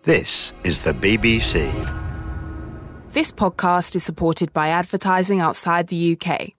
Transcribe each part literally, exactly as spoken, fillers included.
This is the B B C. This podcast is supported by advertising outside the U K.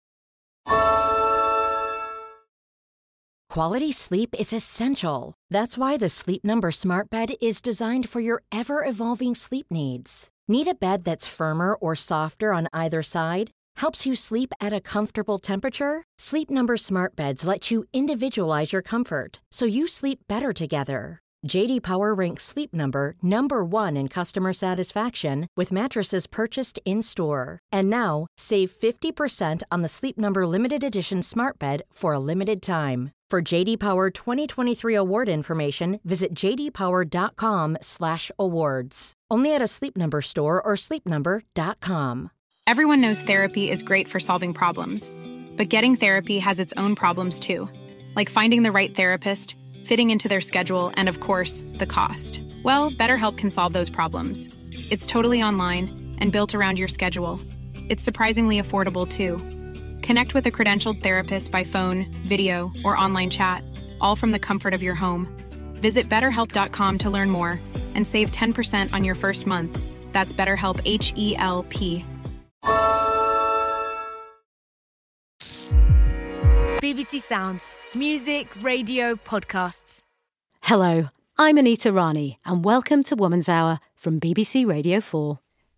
Quality sleep is essential. That's why the Sleep Number Smart Bed is designed for your ever-evolving sleep needs. Need a bed that's firmer or softer on either side? Helps you sleep at a comfortable temperature? Sleep Number Smart Beds let you individualize your comfort, so you sleep better together. J D Power ranks Sleep Number number one in customer satisfaction with mattresses purchased in-store. And now, save fifty percent on the Sleep Number Limited Edition Smart Bed for a limited time. For J D Power twenty twenty-three award information, visit jdpower.com slash awards. Only at a Sleep Number store or sleep number dot com. Everyone knows therapy is great for solving problems, but getting therapy has its own problems too, like finding the right therapist, fitting into their schedule, and of course, the cost. Well, BetterHelp can solve those problems. It's totally online and built around your schedule. It's surprisingly affordable too. Connect with a credentialed therapist by phone, video, or online chat, all from the comfort of your home. Visit better help dot com to learn more and save ten percent on your first month. That's BetterHelp, H E L P. B B C Sounds. Music, radio, podcasts. Hello, I'm Anita Rani and welcome to Woman's Hour from B B C Radio four.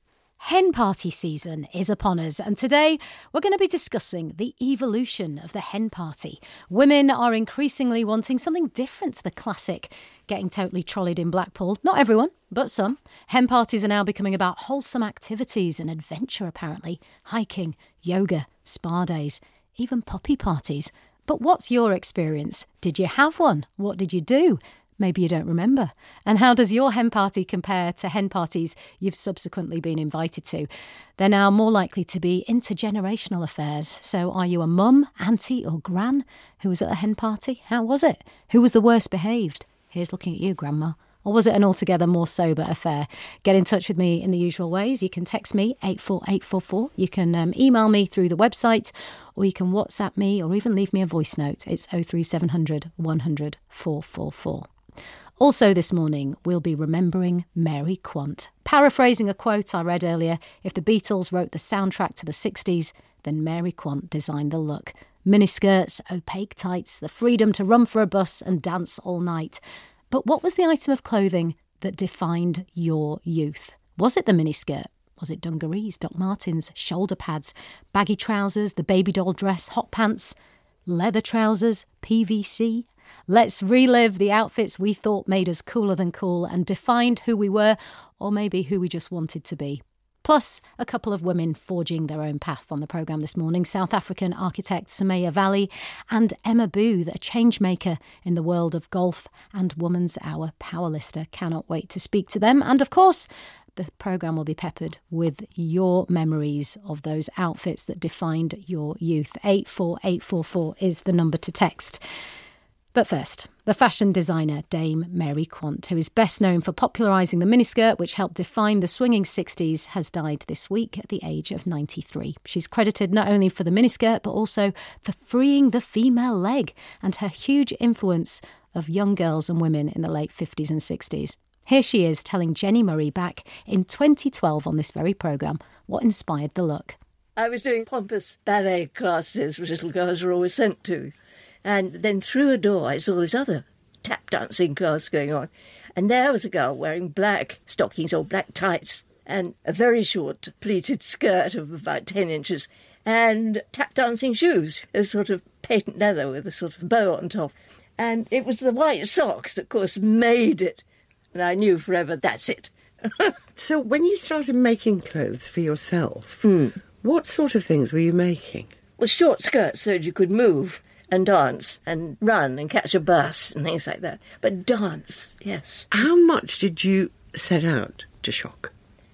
Hen party season is upon us and today we're going to be discussing the evolution of the hen party. Women are increasingly wanting something different to the classic getting totally trolleyed in Blackpool. Not everyone, but some. Hen parties are now becoming about wholesome activities and adventure apparently. Hiking, yoga, spa days, even poppy parties. But what's your experience? Did you have one? What did you do? Maybe you don't remember. And how does your hen party compare to hen parties you've subsequently been invited to? They're now more likely to be intergenerational affairs. So are you a mum, auntie or gran who was at a hen party? How was it? Who was the worst behaved? Here's looking at you, Grandma. Or was it an altogether more sober affair? Get in touch with me in the usual ways. You can text me eight four eight four four. You can um, email me through the website, or you can WhatsApp me or even leave me a voice note. It's oh three seven hundred, one hundred, four four four. Also this morning, we'll be remembering Mary Quant. Paraphrasing a quote I read earlier, if the Beatles wrote the soundtrack to the sixties, then Mary Quant designed the look. Miniskirts, opaque tights, the freedom to run for a bus and dance all night. But what was the item of clothing that defined your youth? Was it the miniskirt? Was it dungarees, Doc Martens, shoulder pads, baggy trousers, the baby doll dress, hot pants, leather trousers, P V C? Let's relive the outfits we thought made us cooler than cool and defined who we were, or maybe who we just wanted to be. Plus, a couple of women forging their own path on the programme this morning. South African architect Sumaya Valley and Emma Booth, a change maker in the world of golf and Woman's Hour powerlifter. Cannot wait to speak to them. And of course, the programme will be peppered with your memories of those outfits that defined your youth. eight four eight four four is the number to text. But first, the fashion designer Dame Mary Quant, who is best known for popularising the miniskirt, which helped define the swinging sixties, has died this week at the age of ninety-three. She's credited not only for the miniskirt, but also for freeing the female leg and her huge influence of young girls and women in the late fifties and sixties. Here she is telling Jenny Murray back in twenty twelve on this very programme what inspired the look. I was doing pompous ballet classes, which little girls were always sent to. And then through a door I saw this other tap dancing class going on. And there was a girl wearing black stockings or black tights and a very short pleated skirt of about ten inches and tap dancing shoes, a sort of patent leather with a sort of bow on top. And it was the white socks that, of course, made it. And I knew forever, that's it. So when you started making clothes for yourself, mm. what sort of things were you making? Well, short skirts so that you could move and dance and run and catch a bus and things like that. But dance, yes. How much did you set out to shop?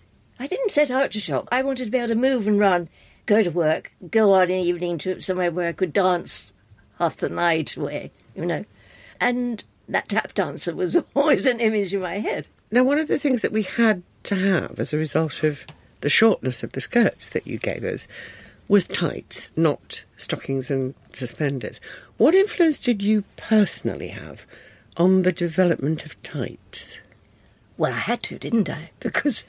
I didn't set out to shop. I wanted to be able to move and run, go to work, go out in the evening to somewhere where I could dance half the night away, you know. And that tap dancer was always an image in my head. Now, one of the things that we had to have as a result of the shortness of the skirts that you gave us was tights, not stockings and suspenders. What influence did you personally have on the development of tights? Well, I had to, didn't I? Because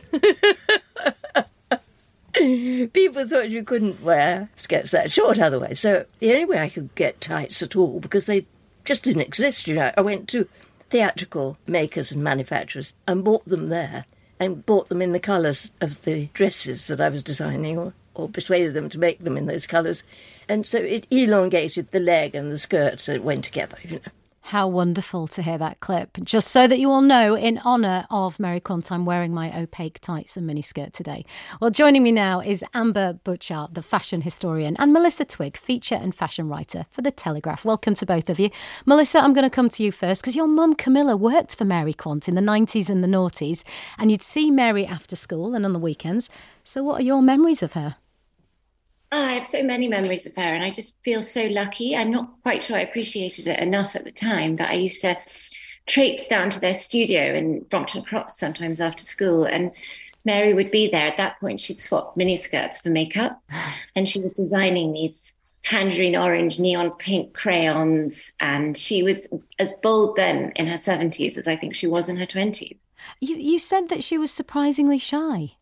people thought you couldn't wear skirts that short otherwise. So the only way I could get tights at all, because they just didn't exist, you know, I went to theatrical makers and manufacturers and bought them there and bought them in the colours of the dresses that I was designing, or, or persuaded them to make them in those colours. And so it elongated the leg and the skirt so it went together, you know. How wonderful to hear that clip. Just so that you all know, in honour of Mary Quant, I'm wearing my opaque tights and miniskirt today. Well, joining me now is Amber Butchart, the fashion historian, and Melissa Twigg, feature and fashion writer for The Telegraph. Welcome to both of you. Melissa, I'm going to come to you first, because your mum, Camilla, worked for Mary Quant in the nineties and the noughties, and you'd see Mary after school and on the weekends. So what are your memories of her? Oh, I have so many memories of her, and I just feel so lucky. I'm not quite sure I appreciated it enough at the time, but I used to traipse down to their studio in Brompton Cross sometimes after school, and Mary would be there. At that point, she'd swapped miniskirts for makeup, and she was designing these tangerine orange, neon pink crayons, and she was as bold then in her seventies as I think she was in her twenties. You, you said that she was surprisingly shy.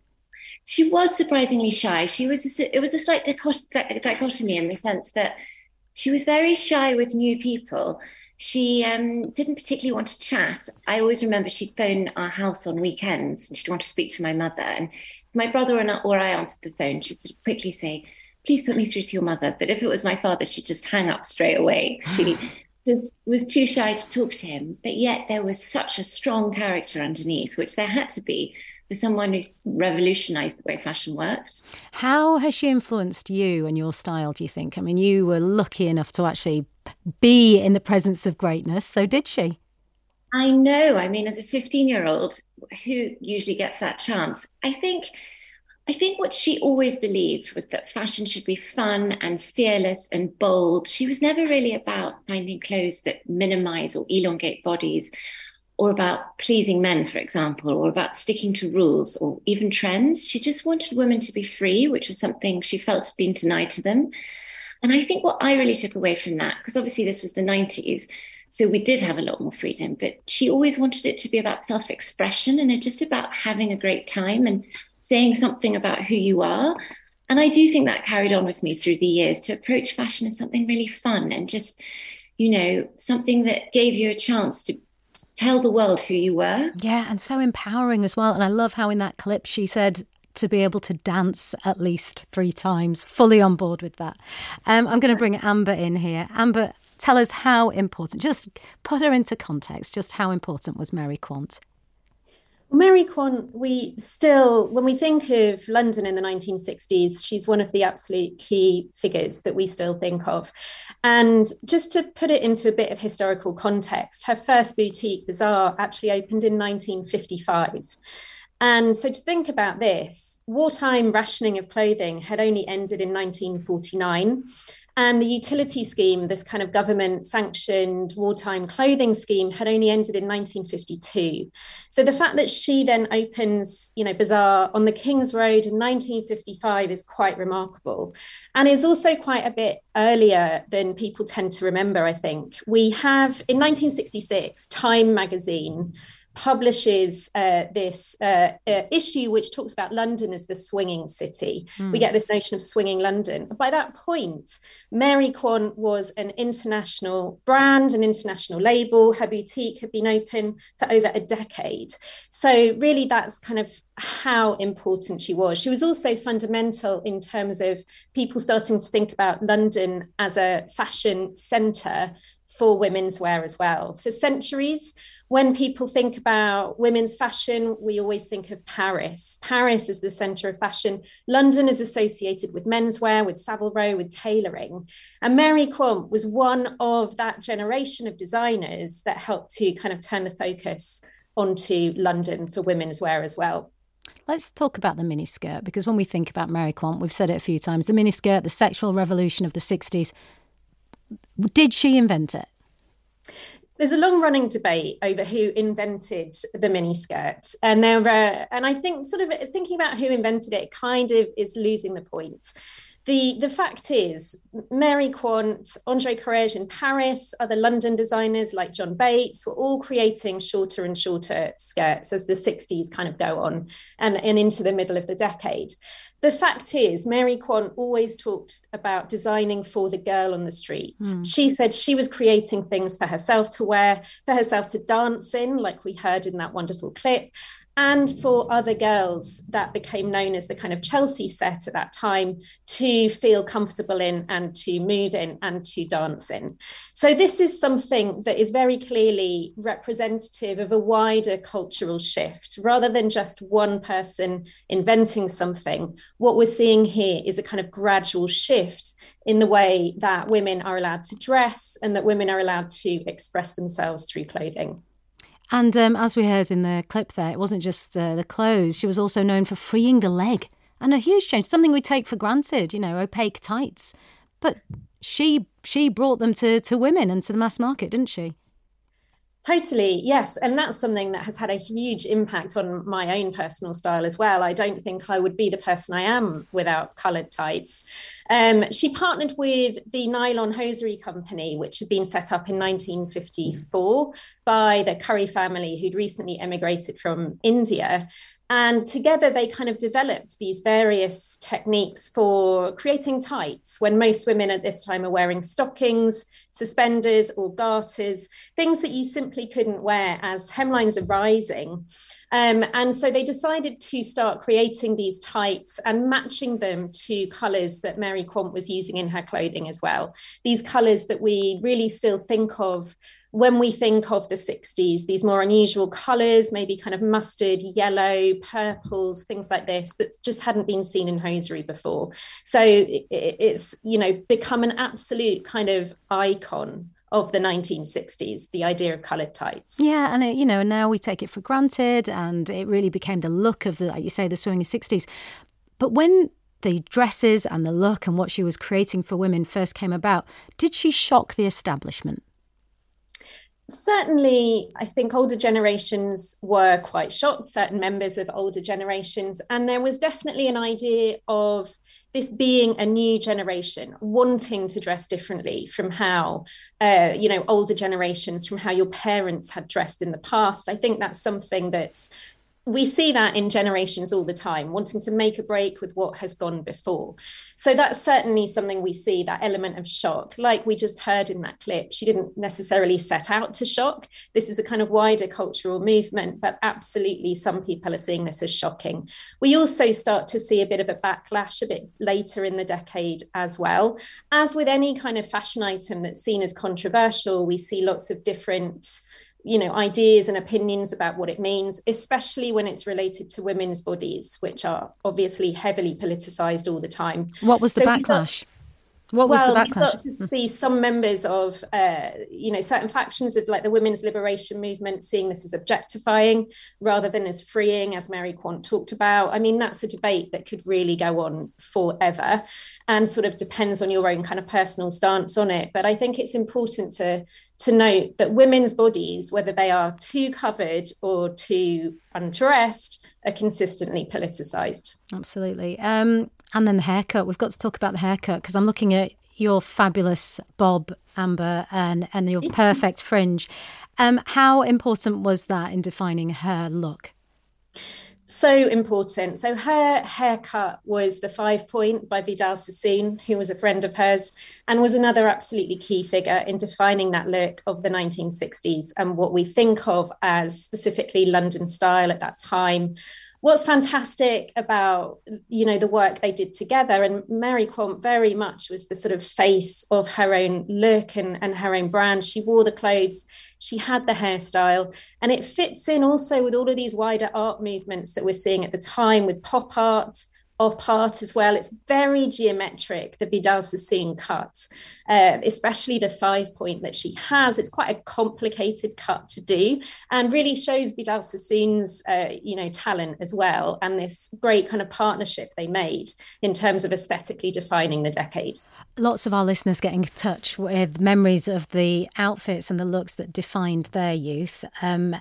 She was surprisingly shy. She was. A, it was a slight dichotomy in the sense that she was very shy with new people. She um, didn't particularly want to chat. I always remember she'd phone our house on weekends and she'd want to speak to my mother. And if my brother or, or I answered the phone, she'd sort of quickly say, "Please put me through to your mother." But if it was my father, she'd just hang up straight away. She just was too shy to talk to him. But yet there was such a strong character underneath, which there had to be, for someone who's revolutionised the way fashion worked. How has she influenced you and your style, do you think? I mean, you were lucky enough to actually be in the presence of greatness, so did she? I know. I mean, as a fifteen-year-old, who usually gets that chance? I think I think what she always believed was that fashion should be fun and fearless and bold. She was never really about finding clothes that minimise or elongate bodies, or about pleasing men, for example, or about sticking to rules or even trends. She just wanted women to be free, which was something she felt had been denied to them. And I think what I really took away from that, because obviously this was the nineties, so we did have a lot more freedom, but she always wanted it to be about self-expression and just about having a great time and saying something about who you are. And I do think that carried on with me through the years, to approach fashion as something really fun and just, you know, something that gave you a chance to tell the world who you were. Yeah, and so empowering as well. And I love how in that clip she said to be able to dance at least three times, fully on board with that. Um, I'm going to bring Amber in here. Amber, tell us how important, just put her into context, just how important was Mary Quant? Mary Quant, we still, when we think of London in the nineteen sixties, she's one of the absolute key figures that we still think of. And just to put it into a bit of historical context, her first boutique bazaar actually opened in nineteen fifty-five. And so to think about this, wartime rationing of clothing had only ended in nineteen forty-nine. And the utility scheme, this kind of government-sanctioned wartime clothing scheme, had only ended in nineteen fifty-two. So the fact that she then opens, you know, bazaar on the King's Road in nineteen fifty-five is quite remarkable, and is also quite a bit earlier than people tend to remember, I think. We have, in nineteen sixty-six, Time magazine publishes uh, this uh, uh, issue which talks about London as the swinging city. Mm. We get this notion of swinging London. By that point, Mary Quant was an international brand, an international label. Her boutique had been open for over a decade. So really that's kind of how important she was. She was also fundamental in terms of people starting to think about London as a fashion centre for women's wear as well. For centuries, when people think about women's fashion, we always think of Paris. Paris is the centre of fashion. London is associated with menswear, with Savile Row, with tailoring. And Mary Quant was one of that generation of designers that helped to kind of turn the focus onto London for women's wear as well. Let's talk about the miniskirt, because when we think about Mary Quant, we've said it a few times, the miniskirt, the sexual revolution of the sixties, did she invent it? There's a long-running debate over who invented the miniskirt, and there, uh, and I think sort of thinking about who invented it kind of is losing the point. The, the fact is, Mary Quant, Andre Courrèges in Paris, other London designers like John Bates were all creating shorter and shorter skirts as the sixties kind of go on and, and into the middle of the decade. The fact is, Mary Quant always talked about designing for the girl on the streets. Mm. She said she was creating things for herself to wear, for herself to dance in, like we heard in that wonderful clip, and for other girls that became known as the kind of Chelsea set at that time to feel comfortable in and to move in and to dance in. So this is something that is very clearly representative of a wider cultural shift. Rather than just one person inventing something, what we're seeing here is a kind of gradual shift in the way that women are allowed to dress and that women are allowed to express themselves through clothing. And um, as we heard in the clip there, it wasn't just uh, the clothes. She was also known for freeing the leg. And a huge change, something we take for granted, you know, opaque tights. But she she brought them to, to women and to the mass market, didn't she? Totally, yes. And that's something that has had a huge impact on my own personal style as well. I don't think I would be the person I am without coloured tights. Um, she partnered with the Nylon Hosiery Company, which had been set up in nineteen fifty-four by the Curry family, who'd recently emigrated from India. And together they kind of developed these various techniques for creating tights when most women at this time are wearing stockings, suspenders or garters, things that you simply couldn't wear as hemlines are rising. Um, and so they decided to start creating these tights and matching them to colours that Mary Quant was using in her clothing as well. These colours that we really still think of when we think of the sixties, these more unusual colours, maybe kind of mustard, yellow, purples, things like this, that just hadn't been seen in hosiery before. So it, it's, you know, become an absolute kind of icon of the nineteen sixties, the idea of coloured tights. Yeah, and it, you know, now we take it for granted, and it really became the look of the, like you say, the swinging sixties. But when the dresses and the look and what she was creating for women first came about, did she shock the establishment? Certainly, I think older generations were quite shocked, certain members of older generations, and there was definitely an idea of this being a new generation wanting to dress differently from how, uh, you know, older generations, from how your parents had dressed in the past. I think that's something that's, we see that in generations all the time, wanting to make a break with what has gone before. So that's certainly something we see, that element of shock. Like we just heard in that clip, she didn't necessarily set out to shock. This is a kind of wider cultural movement, but absolutely some people are seeing this as shocking. We also start to see a bit of a backlash a bit later in the decade as well. As with any kind of fashion item that's seen as controversial, we see lots of different you know, ideas and opinions about what it means, especially when it's related to women's bodies, which are obviously heavily politicized all the time. What was the so backlash? What was well, the backlash? we start to see some members of, uh, you know, certain factions of like the women's liberation movement seeing this as objectifying rather than as freeing, as Mary Quant talked about. I mean, that's a debate that could really go on forever and sort of depends on your own kind of personal stance on it. But I think it's important to to note that women's bodies, whether they are too covered or too undressed, are consistently politicized. Absolutely. Um, and then the haircut. We've got to talk about the haircut because I'm looking at your fabulous bob, Amber, and, and your perfect fringe. Um, how important was that in defining her look? So important. So her haircut was the five point by Vidal Sassoon, who was a friend of hers and was another absolutely key figure in defining that look of the nineteen sixties and what we think of as specifically London style at that time. What's fantastic about, you know, the work they did together, and Mary Quant very much was the sort of face of her own look and, and her own brand. She wore the clothes, she had the hairstyle, and it fits in also with all of these wider art movements that we're seeing at the time with pop art, op art as well. It's very geometric, the Vidal Sassoon cut, uh, especially the five point that she has. It's quite a complicated cut to do and really shows Vidal Sassoon's, uh, you know, talent as well. And this great kind of partnership they made in terms of aesthetically defining the decade. Lots of our listeners getting in touch with memories of the outfits and the looks that defined their youth. Um,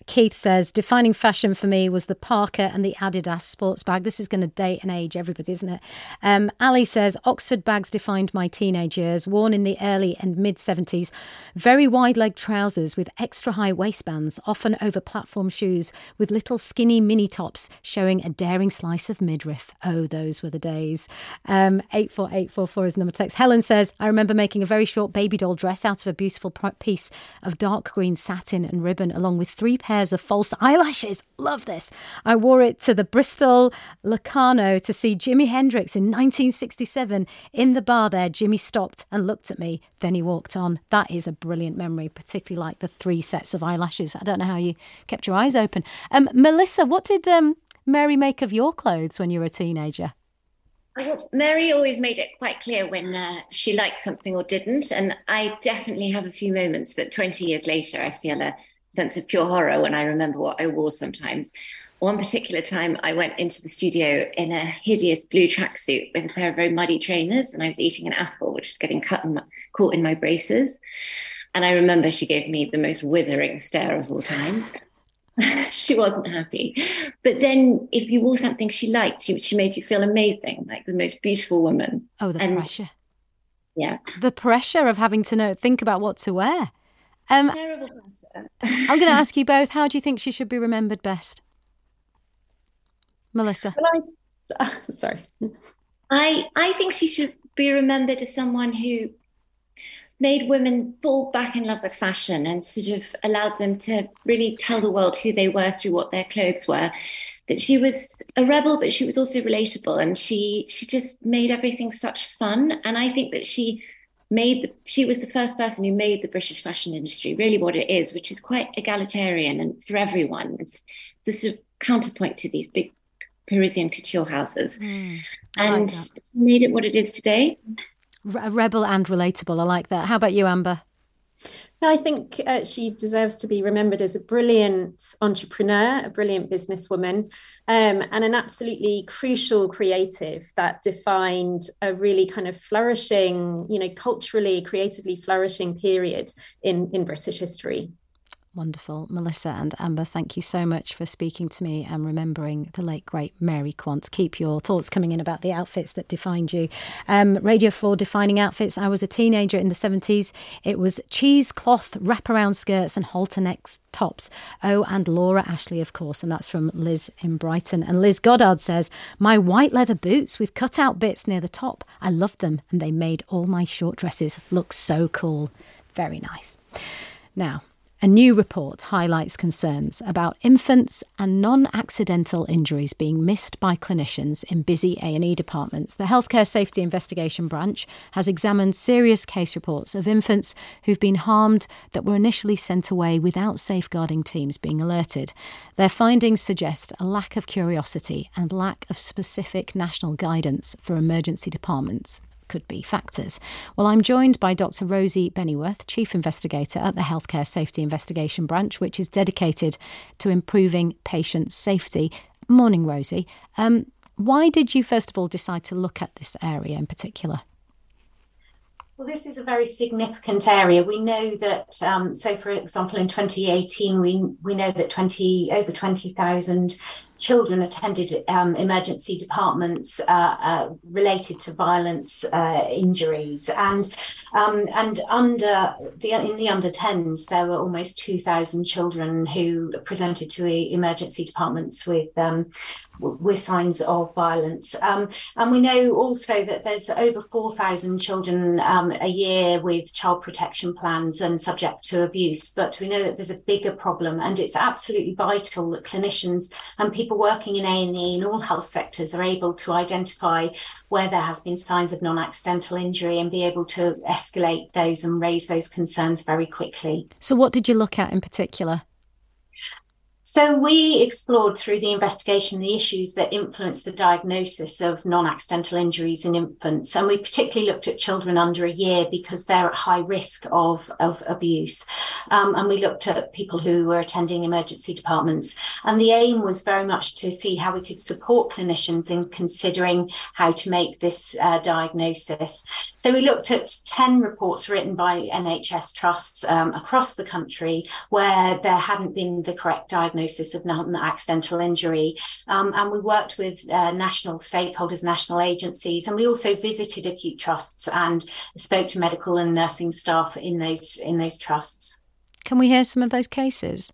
Keith says, defining fashion for me was the Parker and the Adidas sports bag. This is going to date and age everybody, isn't it? Um, Ali says, Oxford bags defined my teenage years, worn in the early and mid-seventies. Very wide-leg trousers with extra-high waistbands, often over platform shoes with little skinny mini-tops showing a daring slice of midriff. Oh, those were the days. Um, eight four eight four four is the number to text. Helen says, I remember making a very short baby doll dress out of a beautiful piece of dark green satin and ribbon, along with three pairs of false eyelashes. Love this. I wore it to the Bristol Locarno to see Jimi Hendrix in nineteen sixty-seven. In the bar there, Jimmy stopped and looked at me. Then he walked on. That is a brilliant memory, particularly like the three sets of eyelashes. I don't know how you kept your eyes open. Um, Melissa, what did um, Mary make of your clothes when you were a teenager? Well, Mary always made it quite clear when uh, she liked something or didn't. And I definitely have a few moments that twenty years later, I feel a sense of pure horror when I remember what I wore sometimes. One particular time I went into the studio in a hideous blue tracksuit with a pair of very muddy trainers, and I was eating an apple, which was getting cut in my, caught in my braces. And I remember she gave me the most withering stare of all time. She wasn't happy. But then if you wore something she liked, she, she made you feel amazing, like the most beautiful woman. Oh, the and, pressure. Yeah. The pressure of having to know, think about what to wear. Um, Terrible pressure. I'm going to ask you both, how do you think she should be remembered best? Melissa. Well, I, uh, sorry. I, I think she should be remembered as someone who made women fall back in love with fashion and sort of allowed them to really tell the world who they were through what their clothes were. That she was a rebel, but she was also relatable, and she she just made everything such fun. And I think that she made the, she was the first person who made the British fashion industry really what it is, which is quite egalitarian and for everyone. It's the sort of counterpoint to these big Parisian couture houses, mm, and like made it what it is today. A rebel and relatable. I like that. How about you, Amber? I think uh, she deserves to be remembered as a brilliant entrepreneur, a brilliant businesswoman, um, and an absolutely crucial creative that defined a really kind of flourishing, you know, culturally, creatively flourishing period in, in British history. Wonderful. Melissa and Amber, thank you so much for speaking to me and remembering the late, great Mary Quant. Keep your thoughts coming in about the outfits that defined you. Um, Radio four defining outfits. I was a teenager in the seventies. It was cheesecloth wraparound skirts and halter neck tops. Oh, and Laura Ashley, of course. And that's from Liz in Brighton. And Liz Goddard says, my white leather boots with cut-out bits near the top. I loved them, and they made all my short dresses look so cool. Very nice. Now, a new report highlights concerns about infants and non-accidental injuries being missed by clinicians in busy A and E departments. The Healthcare Safety Investigation Branch has examined serious case reports of infants who've been harmed that were initially sent away without safeguarding teams being alerted. Their findings suggest a lack of curiosity and lack of specific national guidance for emergency departments could be factors. Well, I'm joined by Doctor Rosie Bennyworth, Chief Investigator at the Healthcare Safety Investigation Branch, which is dedicated to improving patient safety. Morning, Rosie. Um, why did you, first of all, decide to look at this area in particular? Well, this is a very significant area. We know that, um, so for example, in twenty eighteen, we we know that twenty over twenty thousand children attended um, emergency departments uh, uh, related to violence uh, injuries, and um, and under the in the under tens, there were almost two thousand children who presented to emergency departments with um, with signs of violence. Um, and we know also that there's over four thousand children um, a year with child protection plans and subject to abuse. But we know that there's a bigger problem, and it's absolutely vital that clinicians and people working in A and E in all health sectors are able to identify where there has been signs of non-accidental injury and be able to escalate those and raise those concerns very quickly. So what did you look at in particular? So we explored through the investigation the issues that influence the diagnosis of non-accidental injuries in infants. And we particularly looked at children under a year because they're at high risk of, of abuse. Um, and we looked at people who were attending emergency departments. And the aim was very much to see how we could support clinicians in considering how to make this uh, diagnosis. So we looked at ten reports written by N H S trusts um, across the country where there hadn't been the correct diagnosis of non-accidental injury. Um, and we worked with uh, national stakeholders, national agencies, and we also visited acute trusts and spoke to medical and nursing staff in those in those trusts. Can we hear some of those cases?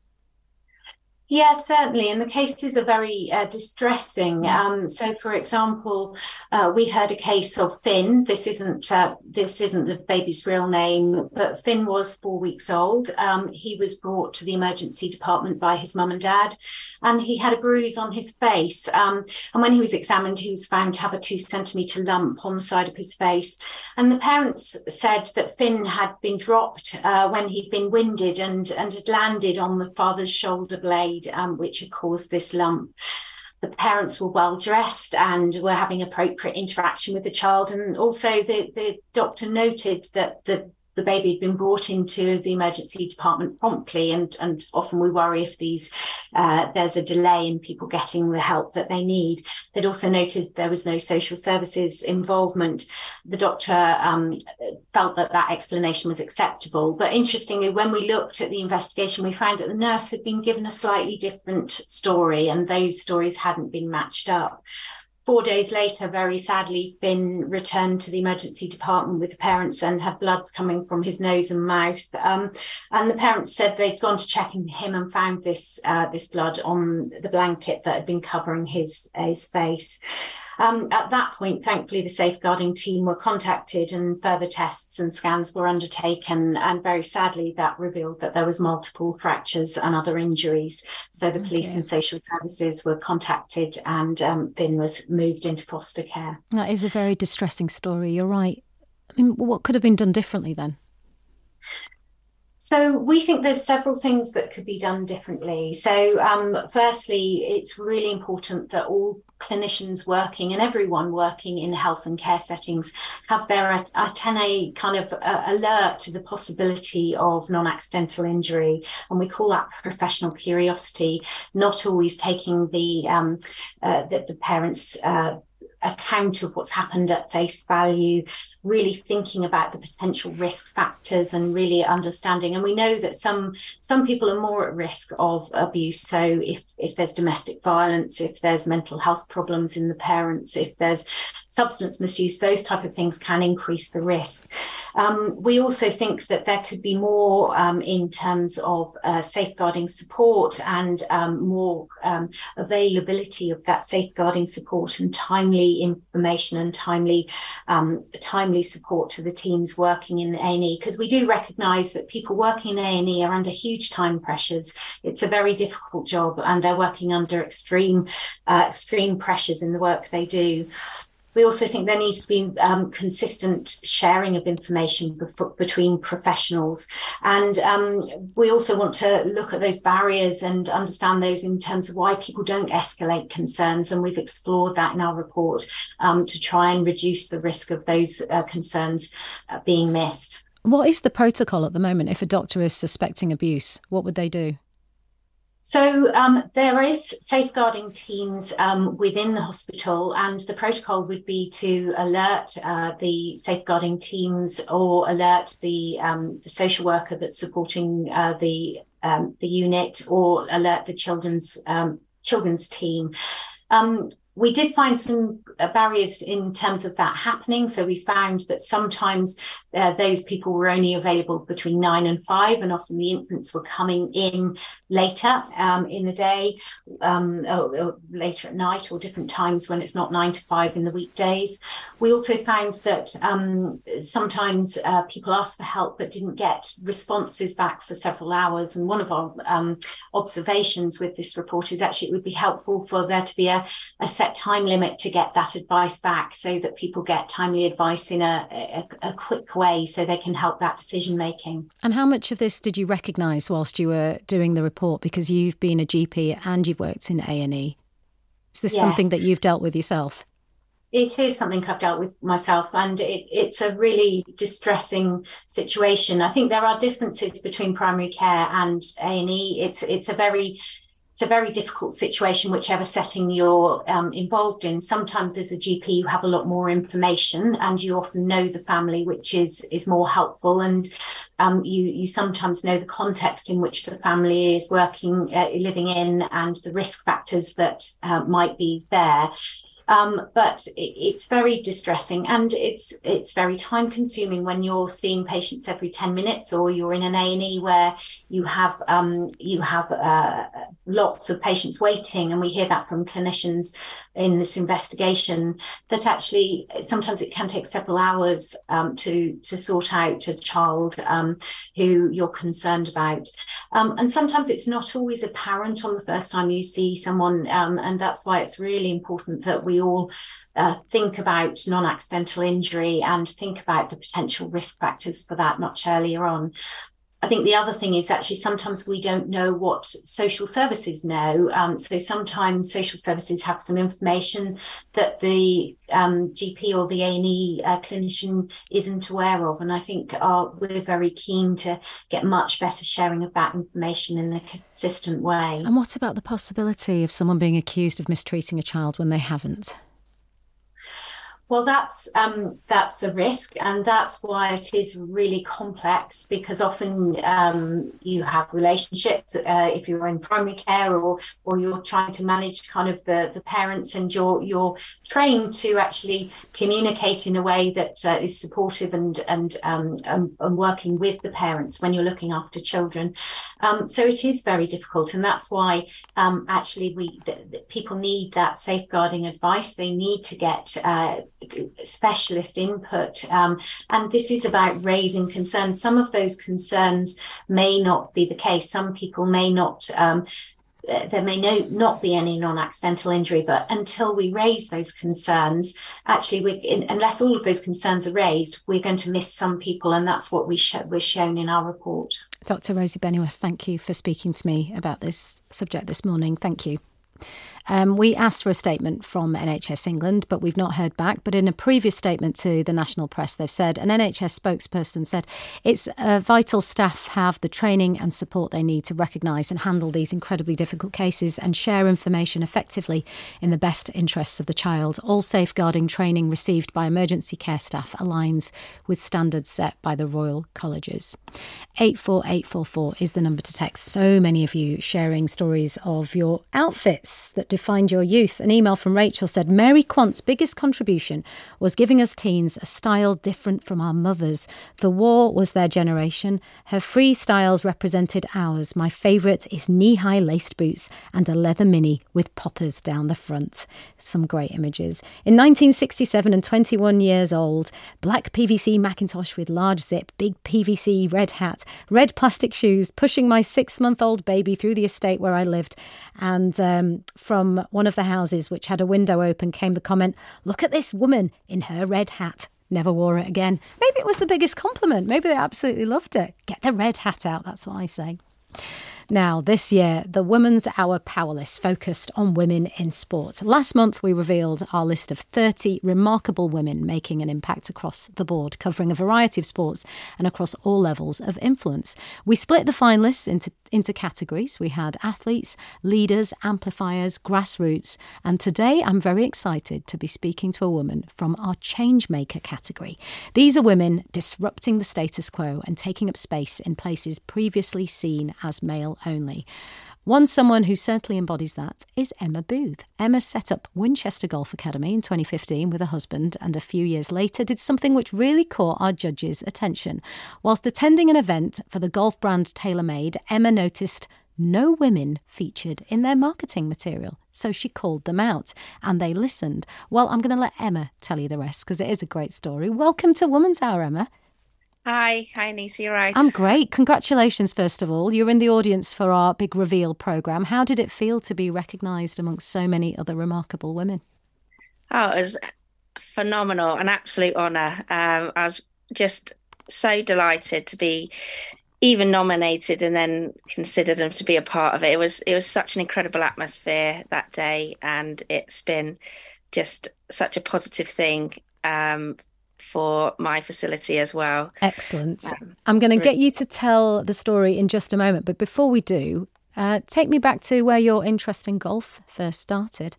Yes, certainly. And the cases are very uh, distressing. Um, so, for example, uh, we heard a case of Finn. This isn't uh, this isn't the baby's real name, but Finn was four weeks old. Um, he was brought to the emergency department by his mum and dad, and he had a bruise on his face. Um, and when he was examined, he was found to have a two centimetre lump on the side of his face. And the parents said that Finn had been dropped uh, when he'd been winded and, and had landed on the father's shoulder blade, Um, which had caused this lump. The parents were well dressed and were having appropriate interaction with the child. And also the, the doctor noted that the the baby had been brought into the emergency department promptly, and, and often we worry if these uh, there's a delay in people getting the help that they need. They'd also noticed there was no social services involvement. The doctor um, felt that that explanation was acceptable. But interestingly, when we looked at the investigation, we found that the nurse had been given a slightly different story, and those stories hadn't been matched up. Four days later, very sadly, Finn returned to the emergency department with the parents and had blood coming from his nose and mouth. Um, and the parents said they'd gone to check in him and found this uh, this blood on the blanket that had been covering his, his face. Um, at that point, thankfully, the safeguarding team were contacted and further tests and scans were undertaken. And very sadly, that revealed that there was multiple fractures and other injuries. So the Oh, police dear. and social services were contacted, and um, Finn was moved into foster care. That is a very distressing story. You're right. I mean, what could have been done differently then? So we think there's several things that could be done differently. So um, firstly, it's really important that all clinicians working and everyone working in health and care settings have their antennae kind of uh, alert to the possibility of non-accidental injury. And we call that professional curiosity, not always taking the, um, uh, the, the parents' uh, account of what's happened at face value, really thinking about the potential risk factors and really understanding. And we know that some some people are more at risk of abuse. So if if there's domestic violence, if there's mental health problems in the parents, if there's substance misuse, those type of things can increase the risk. Um, we also think that there could be more um, in terms of uh, safeguarding support and um, more um, availability of that safeguarding support and timely information and timely um, timely support to the teams working in A and E, because we do recognise that people working in A and E are under huge time pressures. It's a very difficult job, and they're working under extreme uh, extreme pressures in the work they do. We also think there needs to be um, consistent sharing of information bef- between professionals. And um, we also want to look at those barriers and understand those in terms of why people don't escalate concerns. And we've explored that in our report um, to try and reduce the risk of those uh, concerns uh, being missed. What is the protocol at the moment if a doctor is suspecting abuse? What would they do? So um, there is safeguarding teams um, within the hospital, and the protocol would be to alert uh, the safeguarding teams or alert the, um, the social worker that's supporting uh, the um, the unit, or alert the children's um, children's team. Um, We did find some barriers in terms of that happening. So we found that sometimes uh, those people were only available between nine and five, and often the infants were coming in later um, in the day, um, or, or later at night, or different times when it's not nine to five in the weekdays. We also found that um, sometimes uh, people asked for help but didn't get responses back for several hours. And one of our um, observations with this report is actually it would be helpful for there to be a, a set time limit to get that advice back so that people get timely advice in a, a, a quick way so they can help that decision making. And how much of this did you recognise whilst you were doing the report? Because you've been a G P and you've worked in A and E. Is this yes. something that you've dealt with yourself? It is something I've dealt with myself, and it, it's a really distressing situation. I think there are differences between primary care and A and E. It's it's a very it's a very difficult situation, whichever setting you're um, involved in. Sometimes as a G P, you have a lot more information, and you often know the family, which is is more helpful. And um, you you sometimes know the context in which the family is working, uh, living in, and the risk factors that uh, might be there. Um, but it, it's very distressing, and it's it's very time consuming when you're seeing patients every ten minutes, or you're in an A and E where you have um, you have uh, lots of patients waiting, and we hear that from clinicians in this investigation, that actually sometimes it can take several hours um, to to sort out a child um, who you're concerned about. Um, and sometimes it's not always apparent on the first time you see someone, um, and that's why it's really important that we all uh, think about non-accidental injury and think about the potential risk factors for that much earlier on. I think the other thing is actually sometimes we don't know what social services know. Um, so sometimes social services have some information that the um, G P or the A and E uh, clinician isn't aware of. And I think uh, we're very keen to get much better sharing of that information in a consistent way. And what about the possibility of someone being accused of mistreating a child when they haven't? Well, that's um, that's a risk, and that's why it is really complex, because often um, you have relationships uh, if you're in primary care, or or you're trying to manage kind of the, the parents, and you're you're trained to actually communicate in a way that uh, is supportive and and, um, and and working with the parents when you're looking after children. Um, so it is very difficult, and that's why um, actually we the, the people need that safeguarding advice. They need to get uh, specialist input, um, and this is about raising concerns. Some of those concerns may not be the case. Some people may not um, there may no, not be any non-accidental injury, but until we raise those concerns, actually we, in, unless all of those concerns are raised, we're going to miss some people, and that's what we sh- we're shown in our report. Doctor Rosie Bennyworth, thank you for speaking to me about this subject this morning. Thank you. Um, we asked for a statement from N H S England, but we've not heard back. But in a previous statement to the national press, they've said, an N H S spokesperson said, it's uh, vital staff have the training and support they need to recognise and handle these incredibly difficult cases and share information effectively in the best interests of the child. All safeguarding training received by emergency care staff aligns with standards set by the Royal Colleges. eight four eight four four is the number to text. So many of you sharing stories of your outfits that defined your youth. An email from Rachel said, Mary Quant's biggest contribution was giving us teens a style different from our mothers. The war was their generation. Her free styles represented ours. My favourite is knee-high laced boots and a leather mini with poppers down the front. Some great images. In nineteen sixty-seven and twenty-one years old, black P V C Macintosh with large zip, big P V C red hat, red plastic shoes, pushing my six-month-old baby through the estate where I lived. And um, from one of the houses which had a window open came the comment, look at this woman in her red hat. Never wore it again. Maybe it was the biggest compliment. Maybe they absolutely loved it. Get the red hat out, that's what I say. Now, this year, the Women's Hour Power List focused on women in sport. Last month, we revealed our list of thirty remarkable women making an impact across the board, covering a variety of sports and across all levels of influence. We split the finalists into, into categories. We had athletes, leaders, amplifiers, grassroots. And today, I'm very excited to be speaking to a woman from our Changemaker category. These are women disrupting the status quo and taking up space in places previously seen as male only. One someone who certainly embodies that is Emma Booth. Emma set up Winchester Golf Academy in twenty fifteen with her husband, and a few years later did something which really caught our judges' attention. Whilst attending an event for the golf brand TaylorMade, Emma noticed no women featured in their marketing material. So she called them out and they listened. Well, I'm going to let Emma tell you the rest because it is a great story. Welcome to Woman's Hour, Emma. Hi, hi Nisa, you're right. I'm great. Congratulations, first of all. You're in the audience for our big reveal programme. How did it feel to be recognised amongst so many other remarkable women? Oh, it was phenomenal, an absolute honour. Um, I was just so delighted to be even nominated and then considered and to be a part of it. It was it was such an incredible atmosphere that day, and it's been just such a positive thing um, for my facility as well. Excellent. Um, I'm going to really- get you to tell the story in just a moment, but before we do, uh, take me back to where your interest in golf first started.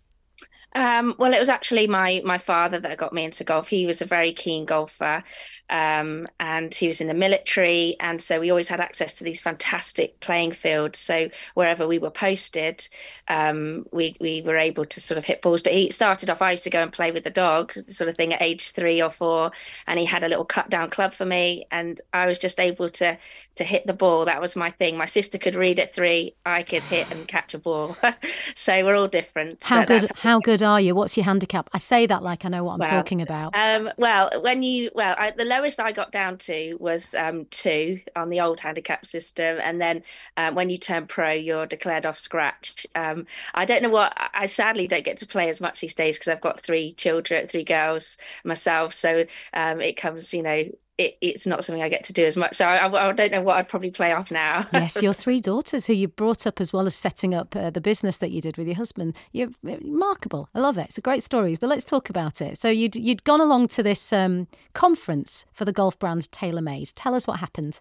Um, well, it was actually my my father that got me into golf. He was a very keen golfer, um, and he was in the military, and so we always had access to these fantastic playing fields. So wherever we were posted, um, we we were able to sort of hit balls. But he started off. I used to go and play with the dog, sort of thing, at age three or four, and he had a little cut down club for me, and I was just able to to hit the ball. That was my thing. My sister could read at three. I could hit and catch a ball. So we're all different. How But good? that's- How good are you? What's your handicap? I say that like I know what I'm Well, talking about. Um, well, when you well, I, the lowest I got down to was um, two on the old handicap system, and then um, when you turn pro, you're declared off scratch. Um, I don't know what. I sadly don't get to play as much these days because I've got three children, three girls myself. So um, it comes, you know. It, it's not something I get to do as much. So I, I, I don't know what I'd probably play off now. Yes, your three daughters who you brought up as well as setting up uh, the business that you did with your husband. You're remarkable. I love it. It's a great story. But let's talk about it. So you'd you'd gone along to this um, conference for the golf brand TaylorMade. Tell us what happened.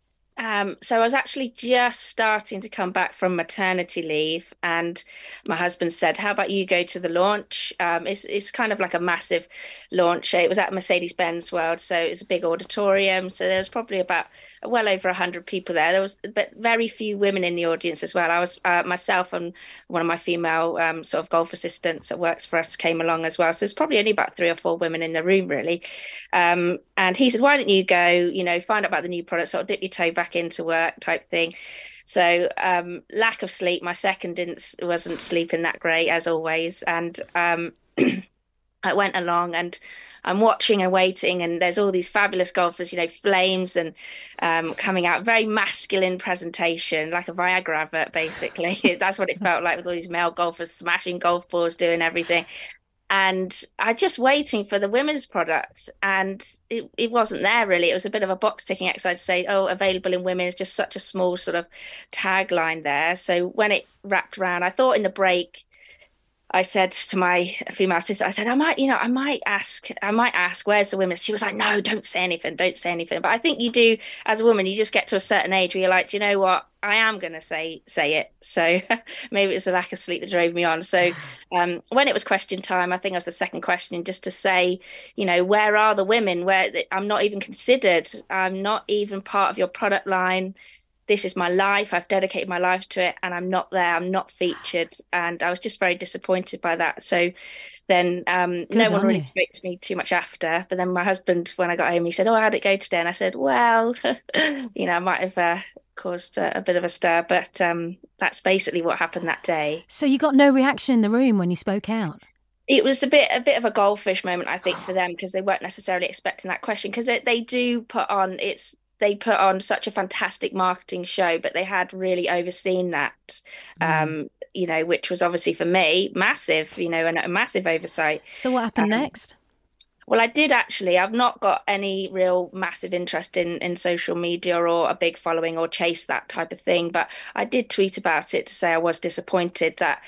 Um, so I was actually just starting to come back from maternity leave, and my husband said, "How about you go to the launch?" Um, it's it's kind of like a massive launch. It was at Mercedes-Benz World, so it was a big auditorium. So there was probably about well over a hundred people there. There was, but very few women in the audience as well. I was uh, myself and one of my female um, sort of golf assistants that works for us came along as well. So there's probably only about three or four women in the room really. Um, and he said, "Why don't you go? You know, find out about the new product, sort of dip your toe back into work type thing." So um, lack of sleep. My second didn't wasn't sleeping that great as always, and um, I went along and I'm watching and waiting, and there's all these fabulous golfers, you know, flames and um, coming out, very masculine presentation, like a Viagra advert, basically. That's what it felt like with all these male golfers smashing golf balls, doing everything. And I just waiting for the women's product, and it, it wasn't there really. It was a bit of a box ticking exercise to say, oh, available in women is just such a small sort of tagline there. So when it wrapped around, I thought in the break, I said to my female sister, I said, I might, you know, I might ask, I might ask, where's the women? She was like, no, don't say anything, don't say anything. But I think you do, as a woman, you just get to a certain age where you're like, do you know what? I am going to say say it. So maybe it's the lack of sleep that drove me on. So um, when it was question time, I think I was the second question, just to say, you know, where are the women? Where I'm not even considered. I'm not even part of your product line. This is my life. I've dedicated my life to it, and I'm not there. I'm not featured. And I was just very disappointed by that. So then um, no one really spoke to me too much after. But then my husband, when I got home, he said, oh, how'd it go today? And I said, well, you know, I might have uh, caused a, a bit of a stir. But um, that's basically what happened that day. So you got no reaction in the room when you spoke out? It was a bit a bit of a goldfish moment, I think, for them, because they weren't necessarily expecting that question, because they, they do put on it's they put on such a fantastic marketing show, but they had really overseen that, mm. um, you know, which was obviously for me massive, you know, and a massive oversight. So what happened um, next? Well, I did actually. I've not got any real massive interest in, in social media or a big following or chase that type of thing. But I did tweet about it to say I was disappointed that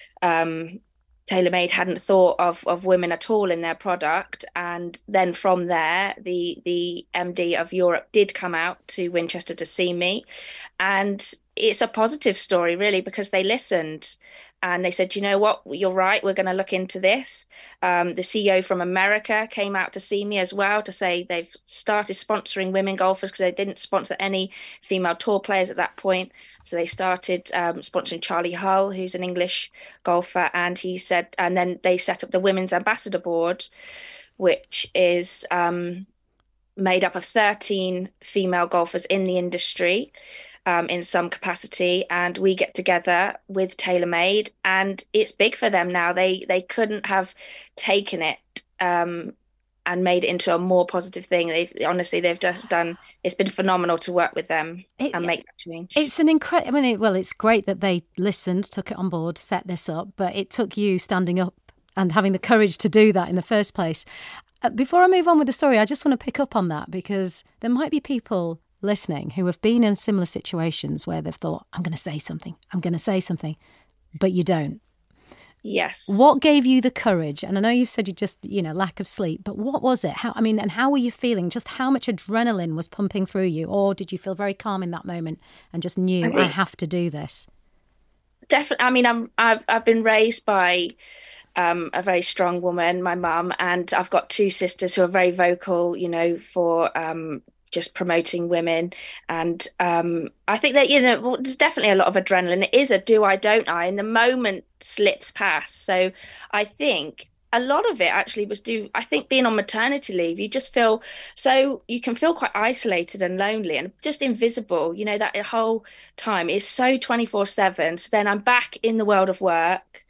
um, TaylorMade hadn't thought of, of women at all in their product. And then from there, the the M D of Europe did come out to Winchester to see me. And it's a positive story, really, because they listened. And they said, you know what, you're right, we're going to look into this. Um, the C E O from America came out to see me as well to say they've started sponsoring women golfers, because they didn't sponsor any female tour players at that point. So they started um, sponsoring Charlie Hull, who's an English golfer. And he said, and then they set up the Women's Ambassador Board, which is um, made up of thirteen female golfers in the industry. Um, in some capacity, and we get together with TaylorMade, and it's big for them now. They they couldn't have taken it um, and made it into a more positive thing. They've honestly they've just done. It's been phenomenal to work with them it, and make that change. It's an incredible. I mean, it, well, it's great that they listened, took it on board, set this up, but it took you standing up and having the courage to do that in the first place. Uh, before I move on with the story, I just want to pick up on that, because there might be people listening who have been in similar situations where they've thought, I'm going to say something, I'm going to say something, but you don't. Yes. What gave you the courage? And I know you've said you just, you know, lack of sleep, but what was it? How, I mean, and how were you feeling? Just how much adrenaline was pumping through you? Or did you feel very calm in that moment and just knew, I, mean, I have to do this? Definitely. I mean, I'm, I've, I've been raised by um, a very strong woman, my mum, and I've got two sisters who are very vocal, you know, for um, just promoting women. And um, I think that, you know, there's definitely a lot of adrenaline. It is a do I, don't I, and the moment slips past. So I think a lot of it actually was due, I think, being on maternity leave, you just feel so, you can feel quite isolated and lonely and just invisible, you know, that whole time is so twenty-four seven. So then I'm back in the world of work,